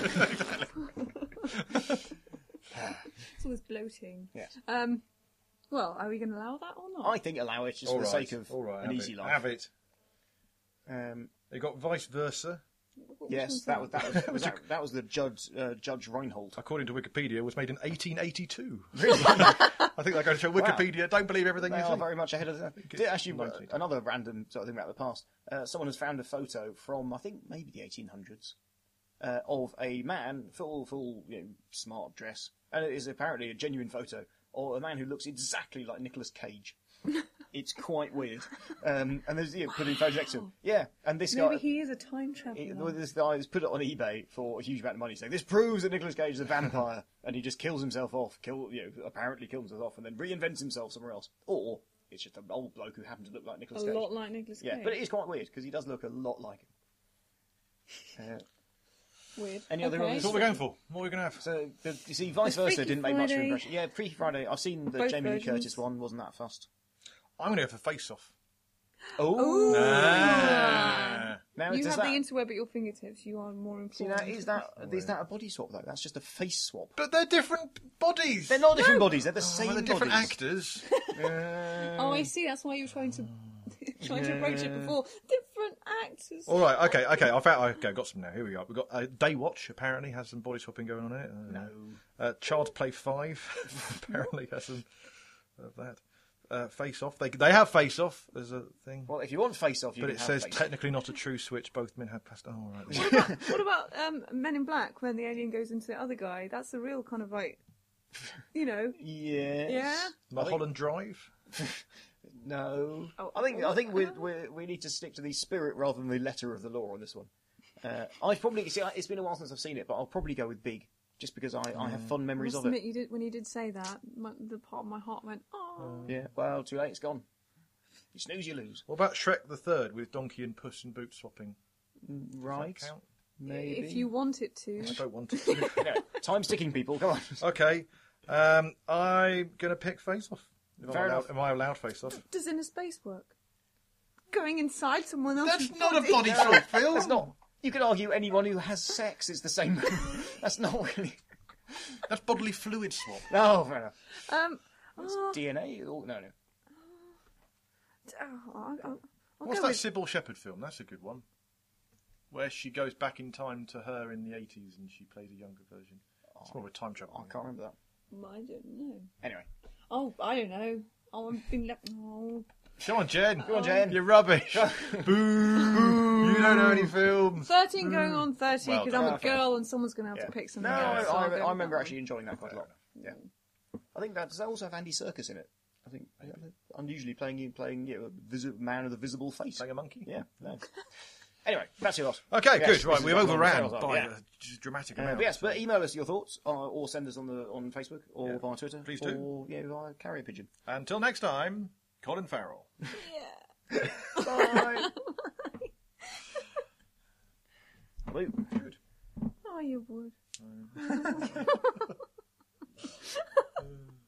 Exactly. It's all this bloating. Yes. Um. Well, are we going to allow that or not? I think allow it just All for the right, sake of all right, an have easy it. life. Have it. Um, They got vice versa. Which yes, one's that was that was, was that, that was the judge uh, Judge Reinhold. According to Wikipedia, was made in eighteen eighty-two. Really? I think they're going to show Wikipedia. Don't believe everything They you are see. very much ahead of the. it's Yeah, Actually, uh, nineteen. another random sort of thing about the past. Uh, someone has found a photo from I think maybe the eighteen hundreds uh, of a man full full you know, smart dress, and it is apparently a genuine photo of a man who looks exactly like Nicolas Cage. It's quite weird, um, and there's you know, putting photos next to him. Yeah, and this Maybe guy. he is a time traveller. It, well, this guy has put it on eBay for a huge amount of money, saying this proves that Nicolas Cage is a vampire, and he just kills himself off, kill you know, apparently kills himself off, and then reinvents himself somewhere else, or it's just an old bloke who happened to look like a Nicolas Cage. lot like Nicolas Cage. Yeah, but it is quite weird because he does look a lot like him. Uh, Weird. Any other okay. others? That's what we're going for. What are we going to have? so the, you see, vice The versa Freaky didn't make much of an Friday. impression. Yeah, Freaky Friday. I've seen the Both Jamie Lee versions. Curtis one. Wasn't that fussed? I'm going to go for Face Off. Oh, Ah. now You does have that, the interweb at your fingertips. You are more informed. see, now, is that is that a body swap though? That's just a face swap. But they're different bodies. They're not different bodies. They're the Oh, same well, they're different bodies. actors. Uh, Oh, I see. That's why you were trying to trying to approach it before. Different actors. All right, okay, okay. I found. Okay, got some now. Here we are. We've got uh, Daywatch. Apparently has some body swapping going on in it. Uh, No. Uh, Child's Play Five. Apparently has some of that. Uh, Face Off. They they have Face Off as a thing, Well, if you want Face Off, you but can it have says Face Off. technically not a true switch. Both men have passed. Oh, all right. What about, what about um, Men in Black when the alien goes into the other guy? That's the real kind of like, you know, Yes. yeah. Mulholland Drive. No. Oh, I think oh, I think we oh. we we need to stick to the spirit rather than the letter of the law on this one. Uh, I've probably see. It's been a while since I've seen it, but I'll probably go with Big, just because I, I have fond I memories must of admit, it. you did when you did say that, my, the part of my heart went, oh. Yeah. Well, too late. It's gone. You snooze, you lose. What about Shrek the Third with Donkey and Puss and boot swapping? Does Right. that count? Maybe. If you want it to. I don't want it to. No, time's ticking, people. Come on. Okay, um, I'm gonna pick Face Off. Am I Fair allowed, enough. am I allowed Face Off? Does inner space work? Going inside someone else's That's not a body No, swap film. That's not. You could argue anyone who has sex is the same. That's not really. That's bodily fluid swap. No, fair enough. Um, oh, D N A? Or, no, no. oh, I'll, I'll, I'll What's go that with, Sybil Shepherd film? That's a good one. Where she goes back in time to her in the eighties and she plays a younger version. It's more of a time travel. I can't remember that. I don't know. Anyway. Oh, I don't know. Oh, I've been left. Oh. Come on, Jen. Come on, Jen. You're rubbish. Boo. You don't know any films. thirteen going on thirty Well because done. I'm a Okay. girl and someone's going to have Yeah. to pick something No, else. so I, I'll go I with remember that actually enjoying that quite a lot. Yeah. I think that does that also have Andy Serkis in it. I think unusually playing playing you know, a visi- man with a visible face. Playing a monkey? Yeah. No. Anyway, that's your lot. Okay, Yes, good. this Right, is we've what overran I'm- by yeah. a just dramatic Uh, amount. but yes, but email us your thoughts, uh, or send us on the on Facebook, or Yeah. via Twitter, Please do. or yeah, via carrier pigeon. Until next time, Colin Farrell. Yeah. Bye. Hello. Good. Oh, you would. Uh,